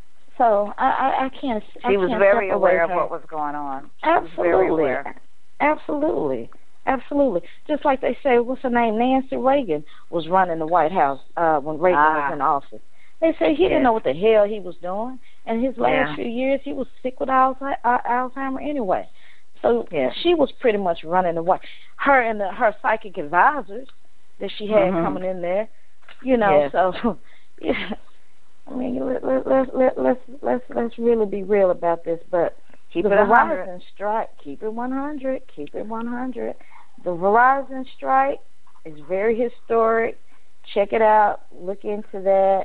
So I, I, I can't. She I was can't very aware her. of what was going on. She Absolutely, was absolutely, absolutely. Just like they say, what's her name? Nancy Reagan was running the White House uh, when Reagan ah. was in office. They say he yes. didn't know what the hell he was doing. And his last yeah. few years, he was sick with Alzheimer anyway. So yes. she was pretty much running the White. Her and the, her psychic advisors that she had mm-hmm. coming in there, you know. Yes. So, yeah. I mean, let, let, let, let, let's let's let's really be real about this. But keep the it Verizon strike, keep it one hundred, keep it one hundred. The Verizon strike is very historic. Check it out. Look into that.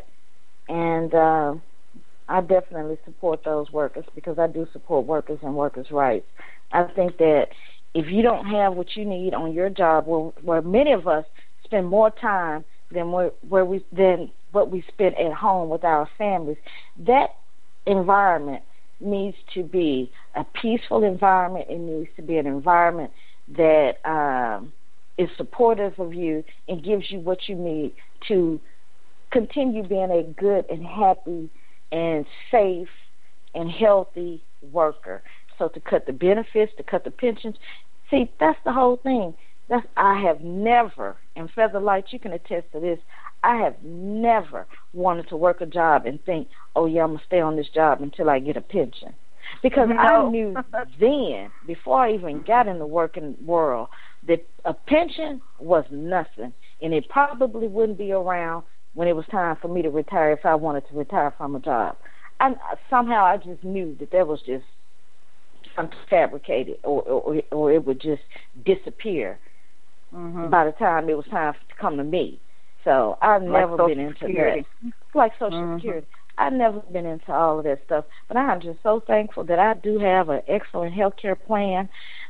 And um, I definitely support those workers because I do support workers and workers' rights. I think that if you don't have what you need on your job, where, where many of us spend more time than where, where we than what we spend at home with our families, that environment needs to be a peaceful environment. It needs to be an environment that um, is supportive of you and gives you what you need to continue being a good and happy and safe and healthy worker. So to cut the benefits, to cut the pensions, see, that's the whole thing. That's I have never, and Featherlight, you can attest to this, I have never wanted to work a job and think, oh yeah, I'm going to stay on this job until I get a pension. Because no. I knew then, before I even got in the working world, that a pension was nothing. And it probably wouldn't be around when it was time for me to retire if I wanted to retire from a job. And somehow I just knew that that was just something fabricated, or, or, or it would just disappear mm-hmm. by the time it was time to come to me. So I've like never Social been into Security. that. Like Social mm-hmm. Security. I've never been into all of that stuff. But I'm just so thankful that I do have an excellent health care plan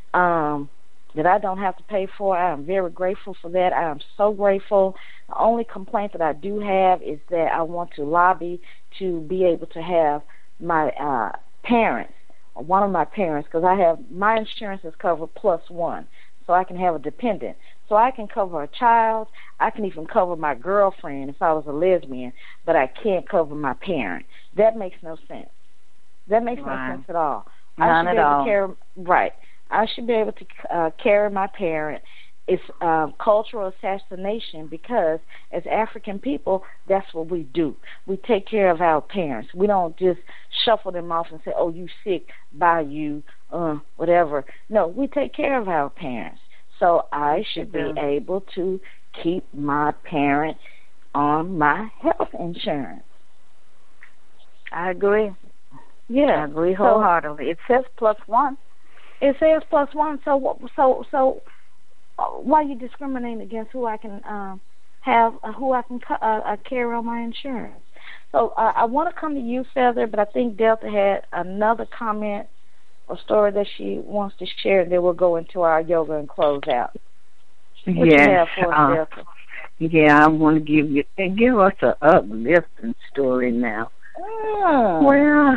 um, that I don't have to pay for. I am very grateful for that. I am so grateful. The only complaint that I do have is that I want to lobby to be able to have my uh, parents, or one of my parents, because I have my insurance is covered plus one, so I can have a dependent. So I can cover a child. I can even cover my girlfriend if I was a lesbian, but I can't cover my parent. That makes no sense. That makes Right. no sense at all. None I should at be able all. to carry, right. I should be able to uh, carry my parent. It's uh, cultural assassination because as African people, that's what we do. We take care of our parents. We don't just shuffle them off and say, oh, you sick, bye you, uh, whatever. No, we take care of our parents. So I should be do. able to keep my parent on my health insurance. I agree. Yeah, I agree so- wholeheartedly. It says plus one. It says plus one. So what? So so uh, why are you discriminating against who I can um, have, uh, who I can co- uh, uh, carry on my insurance? So uh, I want to come to you, Feather, but I think Delta had another comment or story that she wants to share, and then we'll go into our yoga and close out. What you Yes, have for us, uh, Delta? Yeah, I want to give you and give us a uplifting story now. Mm. Well,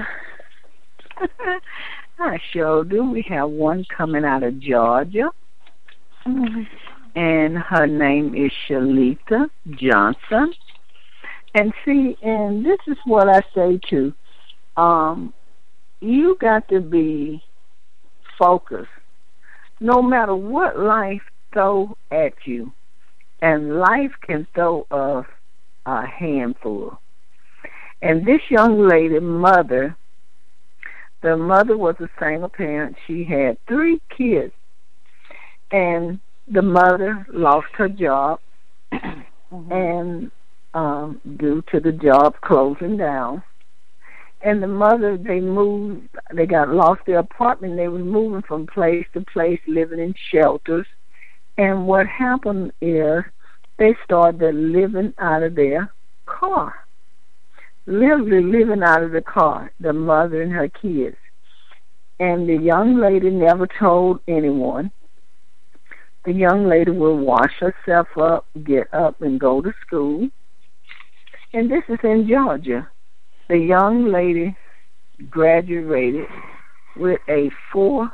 I sure do. We have one coming out of Georgia, Mm-hmm. and her name is Shalita Johnson. And see, and this is what I say too. Um, you got to be focused, no matter what life throw at you. And life can throw us a handful. And this young lady, mother, the mother was a single parent. She had three kids. And the mother lost her job. Mm-hmm. And um, due to the job closing down. And the mother, they moved, they got lost their apartment. They were moving from place to place, living in shelters. And what happened is they started living out of their car. Literally living out of the car, the mother and her kids. And the young lady never told anyone. The young lady will wash herself up, get up, and go to school. And this is in Georgia. The young lady graduated with a four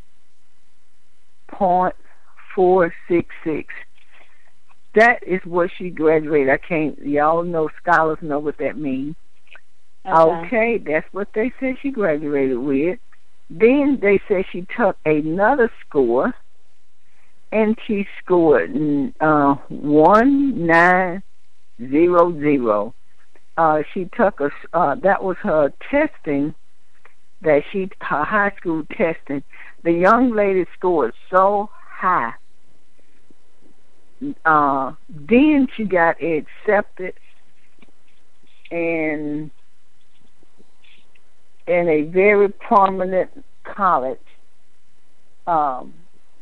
point four six six. That is what she graduated. I can't, y'all know, scholars know what that means. Okay. Okay, that's what they said she graduated with. Then they said she took another score, and she scored uh, one nine zero zero. Uh, she took a, uh, that was her testing, that she, her high school testing. The young lady scored so high. Uh, then she got accepted in in a very prominent college. Um,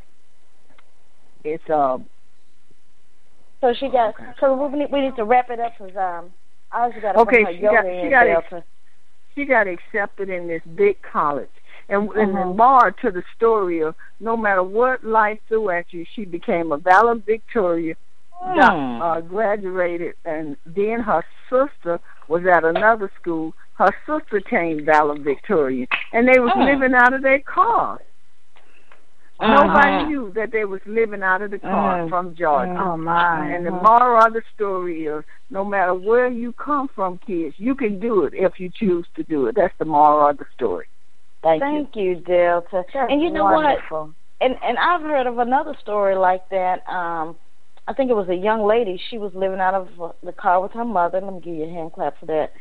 it's uh. So she got. So we need, we need to wrap it up because um, I also got to Okay, put her she yoga got in, she got Delta. ex- she got accepted in this big college. And, Uh-huh. and the more to the story of no matter what life threw at you, she became a valedictorian, Hmm. got, uh, graduated, and then her sister was at another school. Her sister came valedictorian, and they was Hmm. living out of their car. Uh-huh. Nobody knew that they was living out of the car Mhm. from Georgia. Oh, my. And the Mhm. moral of the story is, no matter where you come from, kids, you can do it if you choose to do it. That's the moral of the story. Thank, Thank you, Delta. That's and you know wonderful. what? And and I've heard of another story like that. Um, I think it was a young lady. She was living out of the car with her mother. Let me give you a hand clap for that.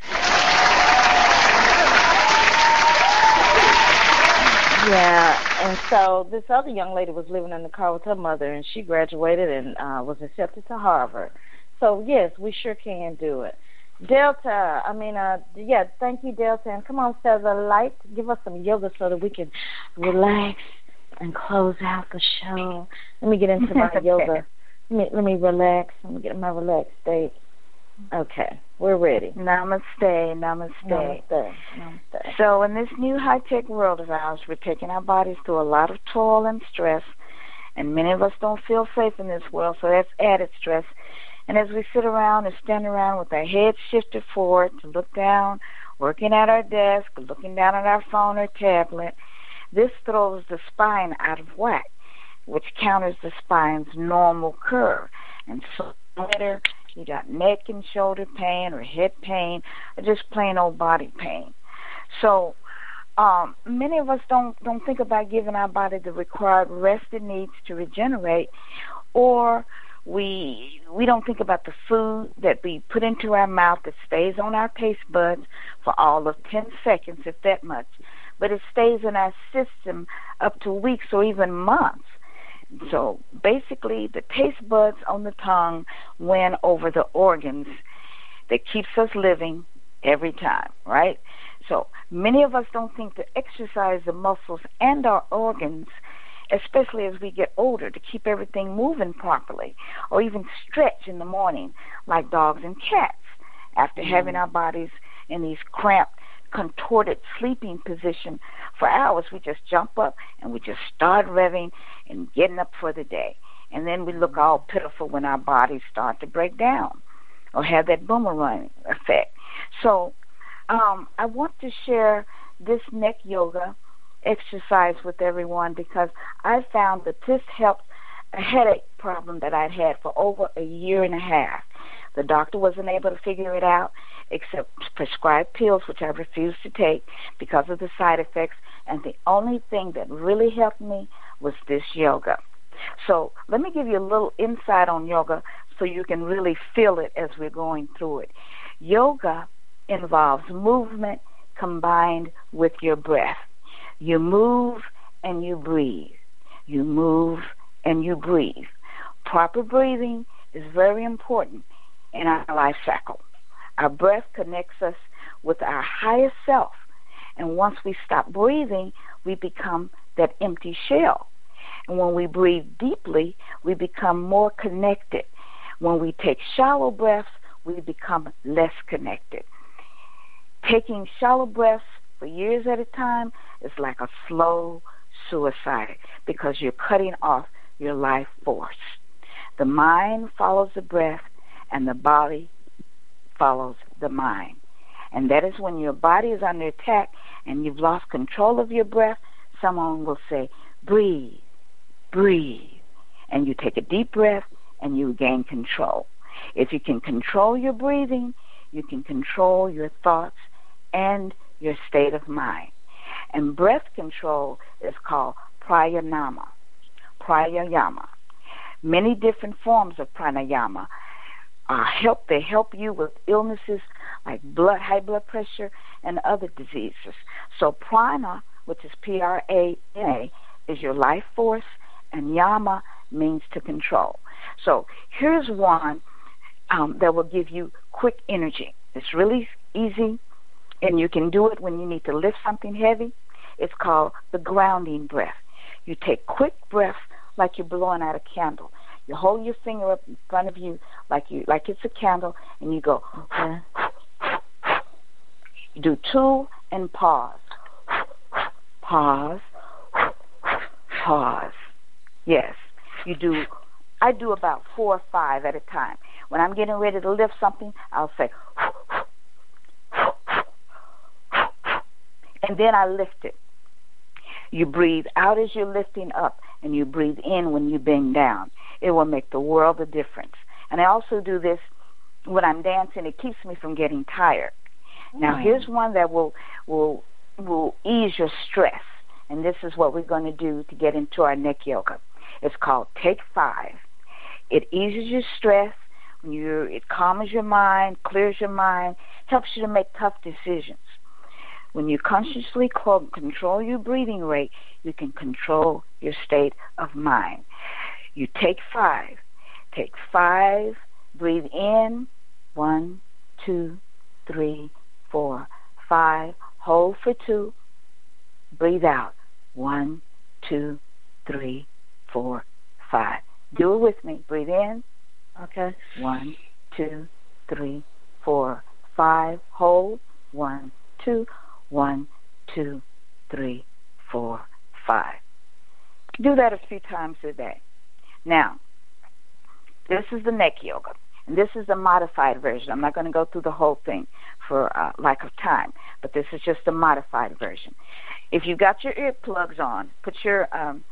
Yeah, and so this other young lady was living in the car with her mother, and she graduated and uh, was accepted to Harvard. So yes, we sure can do it. Delta, I mean, uh, yeah, thank you, Delta. And come on, Feather Light, give us some yoga so that we can relax and close out the show. Let me get into my Okay. yoga. Let me, let me relax. Let me get in my relaxed state. Okay, we're ready. Namaste, namaste. Namaste. Namaste. So in this new high-tech world of ours, we're taking our bodies through a lot of toil and stress, and many of us don't feel safe in this world, so that's added stress. And as we sit around and stand around with our heads shifted forward to look down, working at our desk, looking down at our phone or tablet, this throws the spine out of whack. which counters the spine's normal curve. And so later, you got neck and shoulder pain or head pain or just plain old body pain. So um, many of us don't, don't think about giving our body the required rest it needs to regenerate, or we we don't think about the food that we put into our mouth that stays on our taste buds for all of ten seconds, if that much. But it stays in our system up to weeks or even months. So basically, the taste buds on the tongue win over the organs that keeps us living every time, right? So many of us don't think to exercise the muscles and our organs, especially as we get older, to keep everything moving properly, or even stretch in the morning like dogs and cats. After mm-hmm. having our bodies in these cramped, contorted sleeping position for hours, we just jump up and we just start revving and getting up for the day. And then we look all pitiful when our bodies start to break down or have that boomerang effect. So um, I want to share this neck yoga exercise with everyone because I found that this helped a headache problem that I'd had for over a year and a half. The doctor wasn't able to figure it out except prescribed pills, which I refused to take because of the side effects, and the only thing that really helped me was this yoga. So let me give you a little insight on yoga so you can really feel it as we're going through it. Yoga involves movement combined with your breath. You move and you breathe. You move and you breathe. Proper breathing is very important in our life cycle. Our breath connects us with our highest self, and once we stop breathing, we become that empty shell. And when we breathe deeply, we become more connected. When we take shallow breaths, we become less connected. Taking shallow breaths for years at a time is like a slow suicide because you're cutting off your life force. The mind follows the breath, and the body follows the mind. And that is when your body is under attack and you've lost control of your breath, someone will say, breathe, breathe. And you take a deep breath and you gain control. If you can control your breathing, you can control your thoughts and your state of mind. And breath control is called pranayama. Pranayama. Many different forms of pranayama uh, help. They help you with illnesses like blood, high blood pressure, and other diseases. So prana, which is P R A N A, is your life force, and yama means to control. So here's one um, that will give you quick energy. It's really easy, and you can do it when you need to lift something heavy. It's called the grounding breath. You take quick breaths like you're blowing out a candle. You hold your finger up in front of you like you like it's a candle, and you go. You do two and pause. Pause. Pause. Yes. You do. I do about four or five at a time. When I'm getting ready to lift something, I'll say, and then I lift it. You breathe out as you're lifting up, and you breathe in when you bend down. It will make the world a difference. And I also do this when I'm dancing. It keeps me from getting tired. Mm. Now, here's one that will will will ease your stress, and this is what we're going to do to get into our neck yoga. It's called Take Five. It eases your stress. When you, it calms your mind, clears your mind, helps you to make tough decisions. When you consciously control your breathing rate, you can control your state of mind. You take five. Take five. Breathe in. One, two, three, four, five. Hold for two. Breathe out. One, two, three, four, five. Do it with me. Breathe in. Okay. One, two, three, four, five. Hold. One, two. One, two, three, four, five. Do that a few times a day. Now, this is the neck yoga, and this is the modified version. I'm not going to go through the whole thing for uh, lack of time, but this is just the modified version. If you've got your earplugs on, put your um,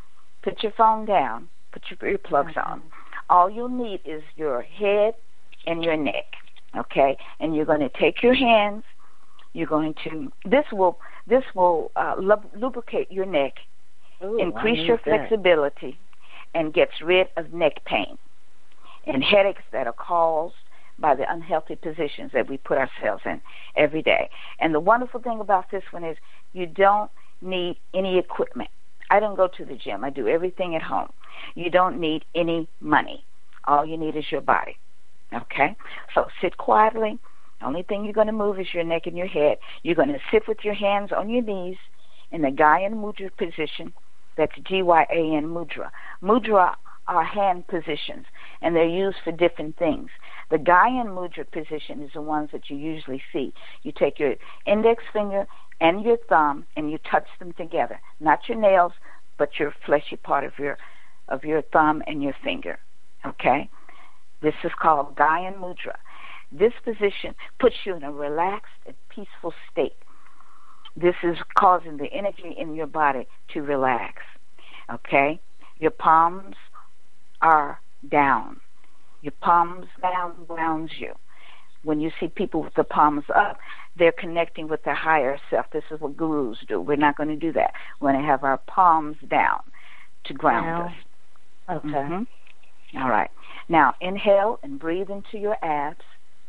put your phone down, put your earplugs mm-hmm. on. All you'll need is your head and your neck, okay? And you're going to take your hands. You're going to this will this will uh, lubricate your neck, Ooh, increase your flexibility, that. and gets rid of neck pain and headaches that are caused by the unhealthy positions that we put ourselves in every day. And the wonderful thing about this one is you don't need any equipment. I don't go to the gym. I do everything at home. You don't need any money. All you need is your body. Okay? So sit quietly. The only thing you're going to move is your neck and your head. You're going to sit with your hands on your knees in the Gyan Mudra position. That's G Y A N Mudra. Mudra are hand positions, and they're used for different things. The Gyan Mudra position is the ones that you usually see. You take your index finger and your thumb, and you touch them together. Not your nails, but your fleshy part of your of your thumb and your finger. Okay? This is called Gyan Mudra. This position puts you in a relaxed and peaceful state. This is causing the energy in your body to relax. Okay? Your palms are down. Your palms down grounds you. When you see people with the palms up, they're connecting with their higher self. This is what gurus do. We're not going to do that. We're going to have our palms down to ground now. us. Okay. Mm-hmm. All right. Now, inhale and breathe into your abs.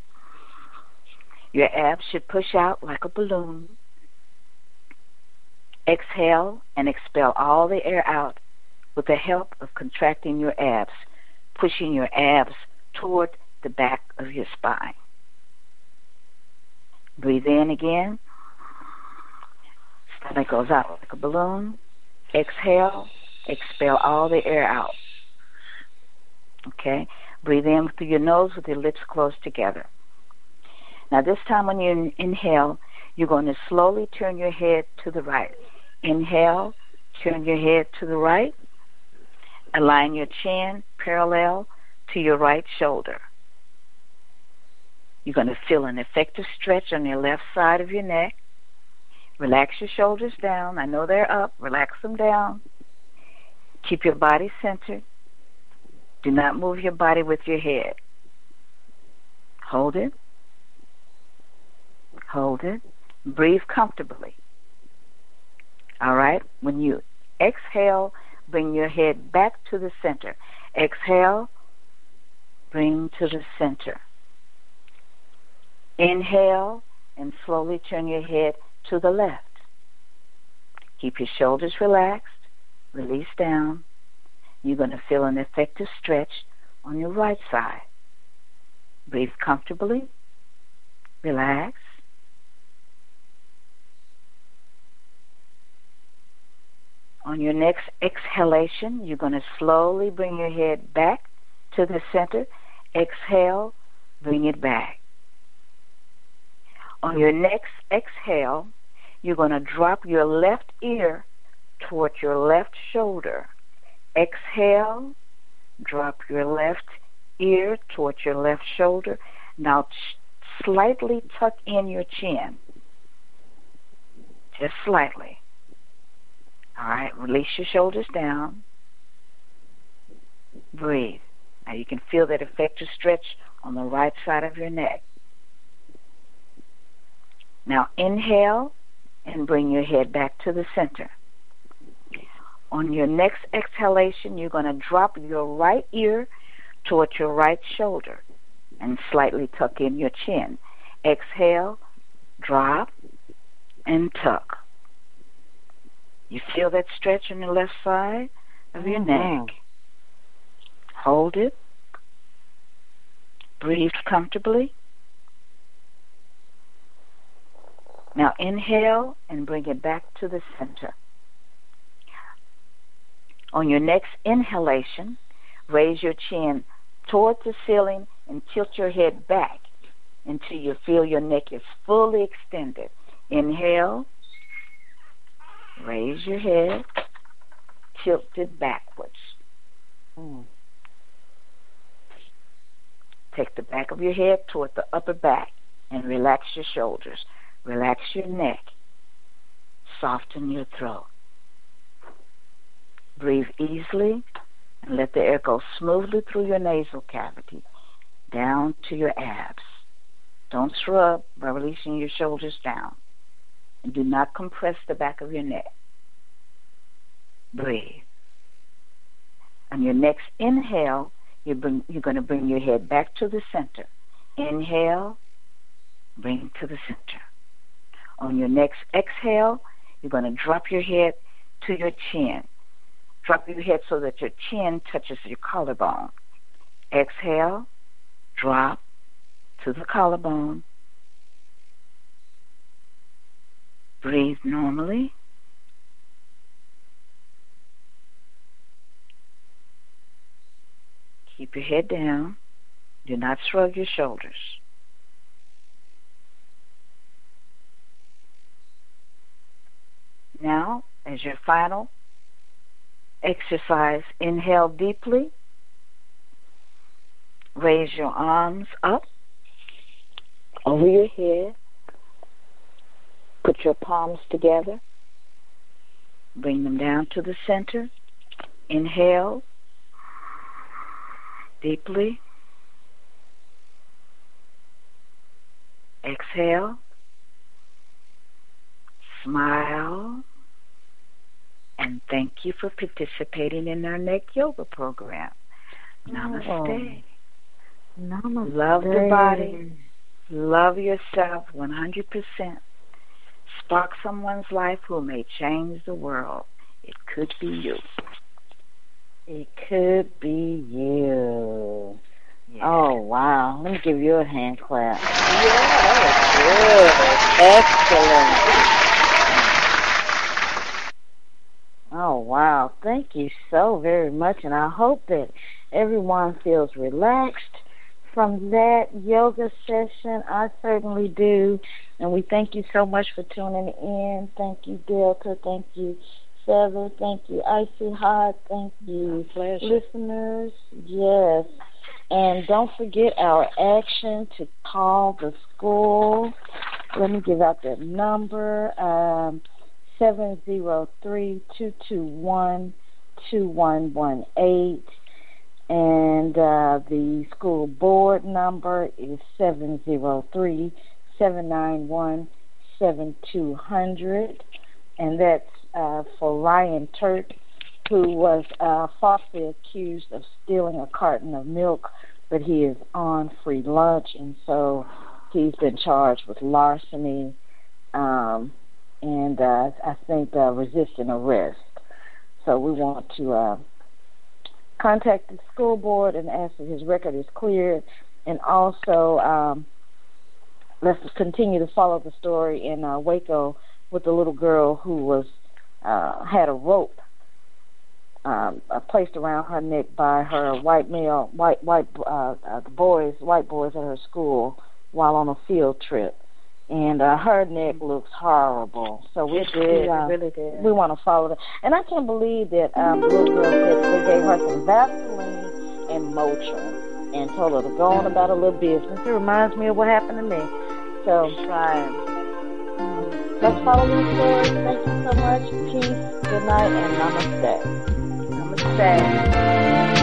Your abs should push out like a balloon. Exhale and expel all the air out with the help of contracting your abs, pushing your abs toward the back of your spine. Breathe in again. Stomach goes out like a balloon. Exhale. Expel all the air out. Okay? Breathe in through your nose with your lips closed together. Now this time when you inhale, you're going to slowly turn your head to the right. Inhale, turn your head to the right. Align your chin parallel to your right shoulder. You're going to feel an effective stretch on your left side of your neck. Relax your shoulders down. I know they're up. Relax them down. Keep your body centered. Do not move your body with your head. Hold it. Hold it. Breathe comfortably. All right? When you exhale, bring your head back to the center. Exhale, bring to the center. Inhale, and slowly turn your head to the left. Keep your shoulders relaxed. Release down. You're going to feel an effective stretch on your right side. Breathe comfortably. Relax. On your next exhalation, you're going to slowly bring your head back to the center. Exhale, bring it back. On your next exhale, you're going to drop your left ear toward your left shoulder. Exhale, drop your left ear toward your left shoulder. Now slightly tuck in your chin. Just slightly. All right, release your shoulders down. Breathe. Now you can feel that effective stretch on the right side of your neck. Now inhale and bring your head back to the center. On your next exhalation, you're going to drop your right ear toward your right shoulder and slightly tuck in your chin. Exhale, drop, and tuck. You feel that stretch on the left side of your mm-hmm. neck. Hold it. Breathe comfortably. Now inhale and bring it back to the center. On your next inhalation, raise your chin towards the ceiling and tilt your head back until you feel your neck is fully extended. Inhale. Raise your head, tilt it backwards. Mm. Take the back of your head toward the upper back and relax your shoulders. Relax your neck. Soften your throat. Breathe easily and let the air go smoothly through your nasal cavity, down to your abs. Don't shrug by releasing your shoulders down. And do not compress the back of your neck. Breathe. On your next inhale, you bring, you're going to bring your head back to the center. Inhale, bring to the center. On your next exhale, you're going to drop your head to your chin. Drop your head so that your chin touches your collarbone. Exhale, drop to the collarbone. Breathe normally. Keep your head down. Do not shrug your shoulders. Now, as your final exercise, inhale deeply. Raise your arms up over your head. Put your palms together. Bring them down to the center. Inhale deeply. Exhale. Smile. And thank you for participating in our neck yoga program. Namaste. Oh. Namaste. Love the body. Love yourself one hundred percent. Spark someone's life who may change the world. It could be you. It could be you. Yeah. Oh, wow. Let me give you a hand clap. Yeah, that was good. Excellent. Oh, wow. Thank you so very much. And I hope that everyone feels relaxed from that yoga session. I certainly do. And we thank you so much for tuning in. Thank you, Delta. Thank you, Sever. Thank you, Icy Hot. Thank you, listeners. Yes. And don't forget our action to call the school. Let me give out that number, um, seven zero three, two two one, two one one eight. And uh, the school board number is seven zero three, seven nine one, seven two zero zero. And that's uh, for Ryan Turk, who was uh, falsely accused of stealing a carton of milk, but he is on free lunch, and so he's been charged with larceny um, and uh, I think uh, resisting arrest. So we want to uh, contact the school board and ask that his record is cleared, and also um, let's continue to follow the story in uh, Waco with the little girl who was uh, had a rope Um, uh, placed around her neck by her white male, white white uh, uh, boys, white boys at her school while on a field trip, and uh, her neck looks horrible. So we did, Yeah, uh, it really did. we want to follow that. And I can't believe that um, the little girl said they gave her some Vaseline and Motrin and told her to go on about her little business. It reminds me of what happened to me. So right. mm, let's follow the story. Thank you so much. Peace. Good night and namaste. Namaste.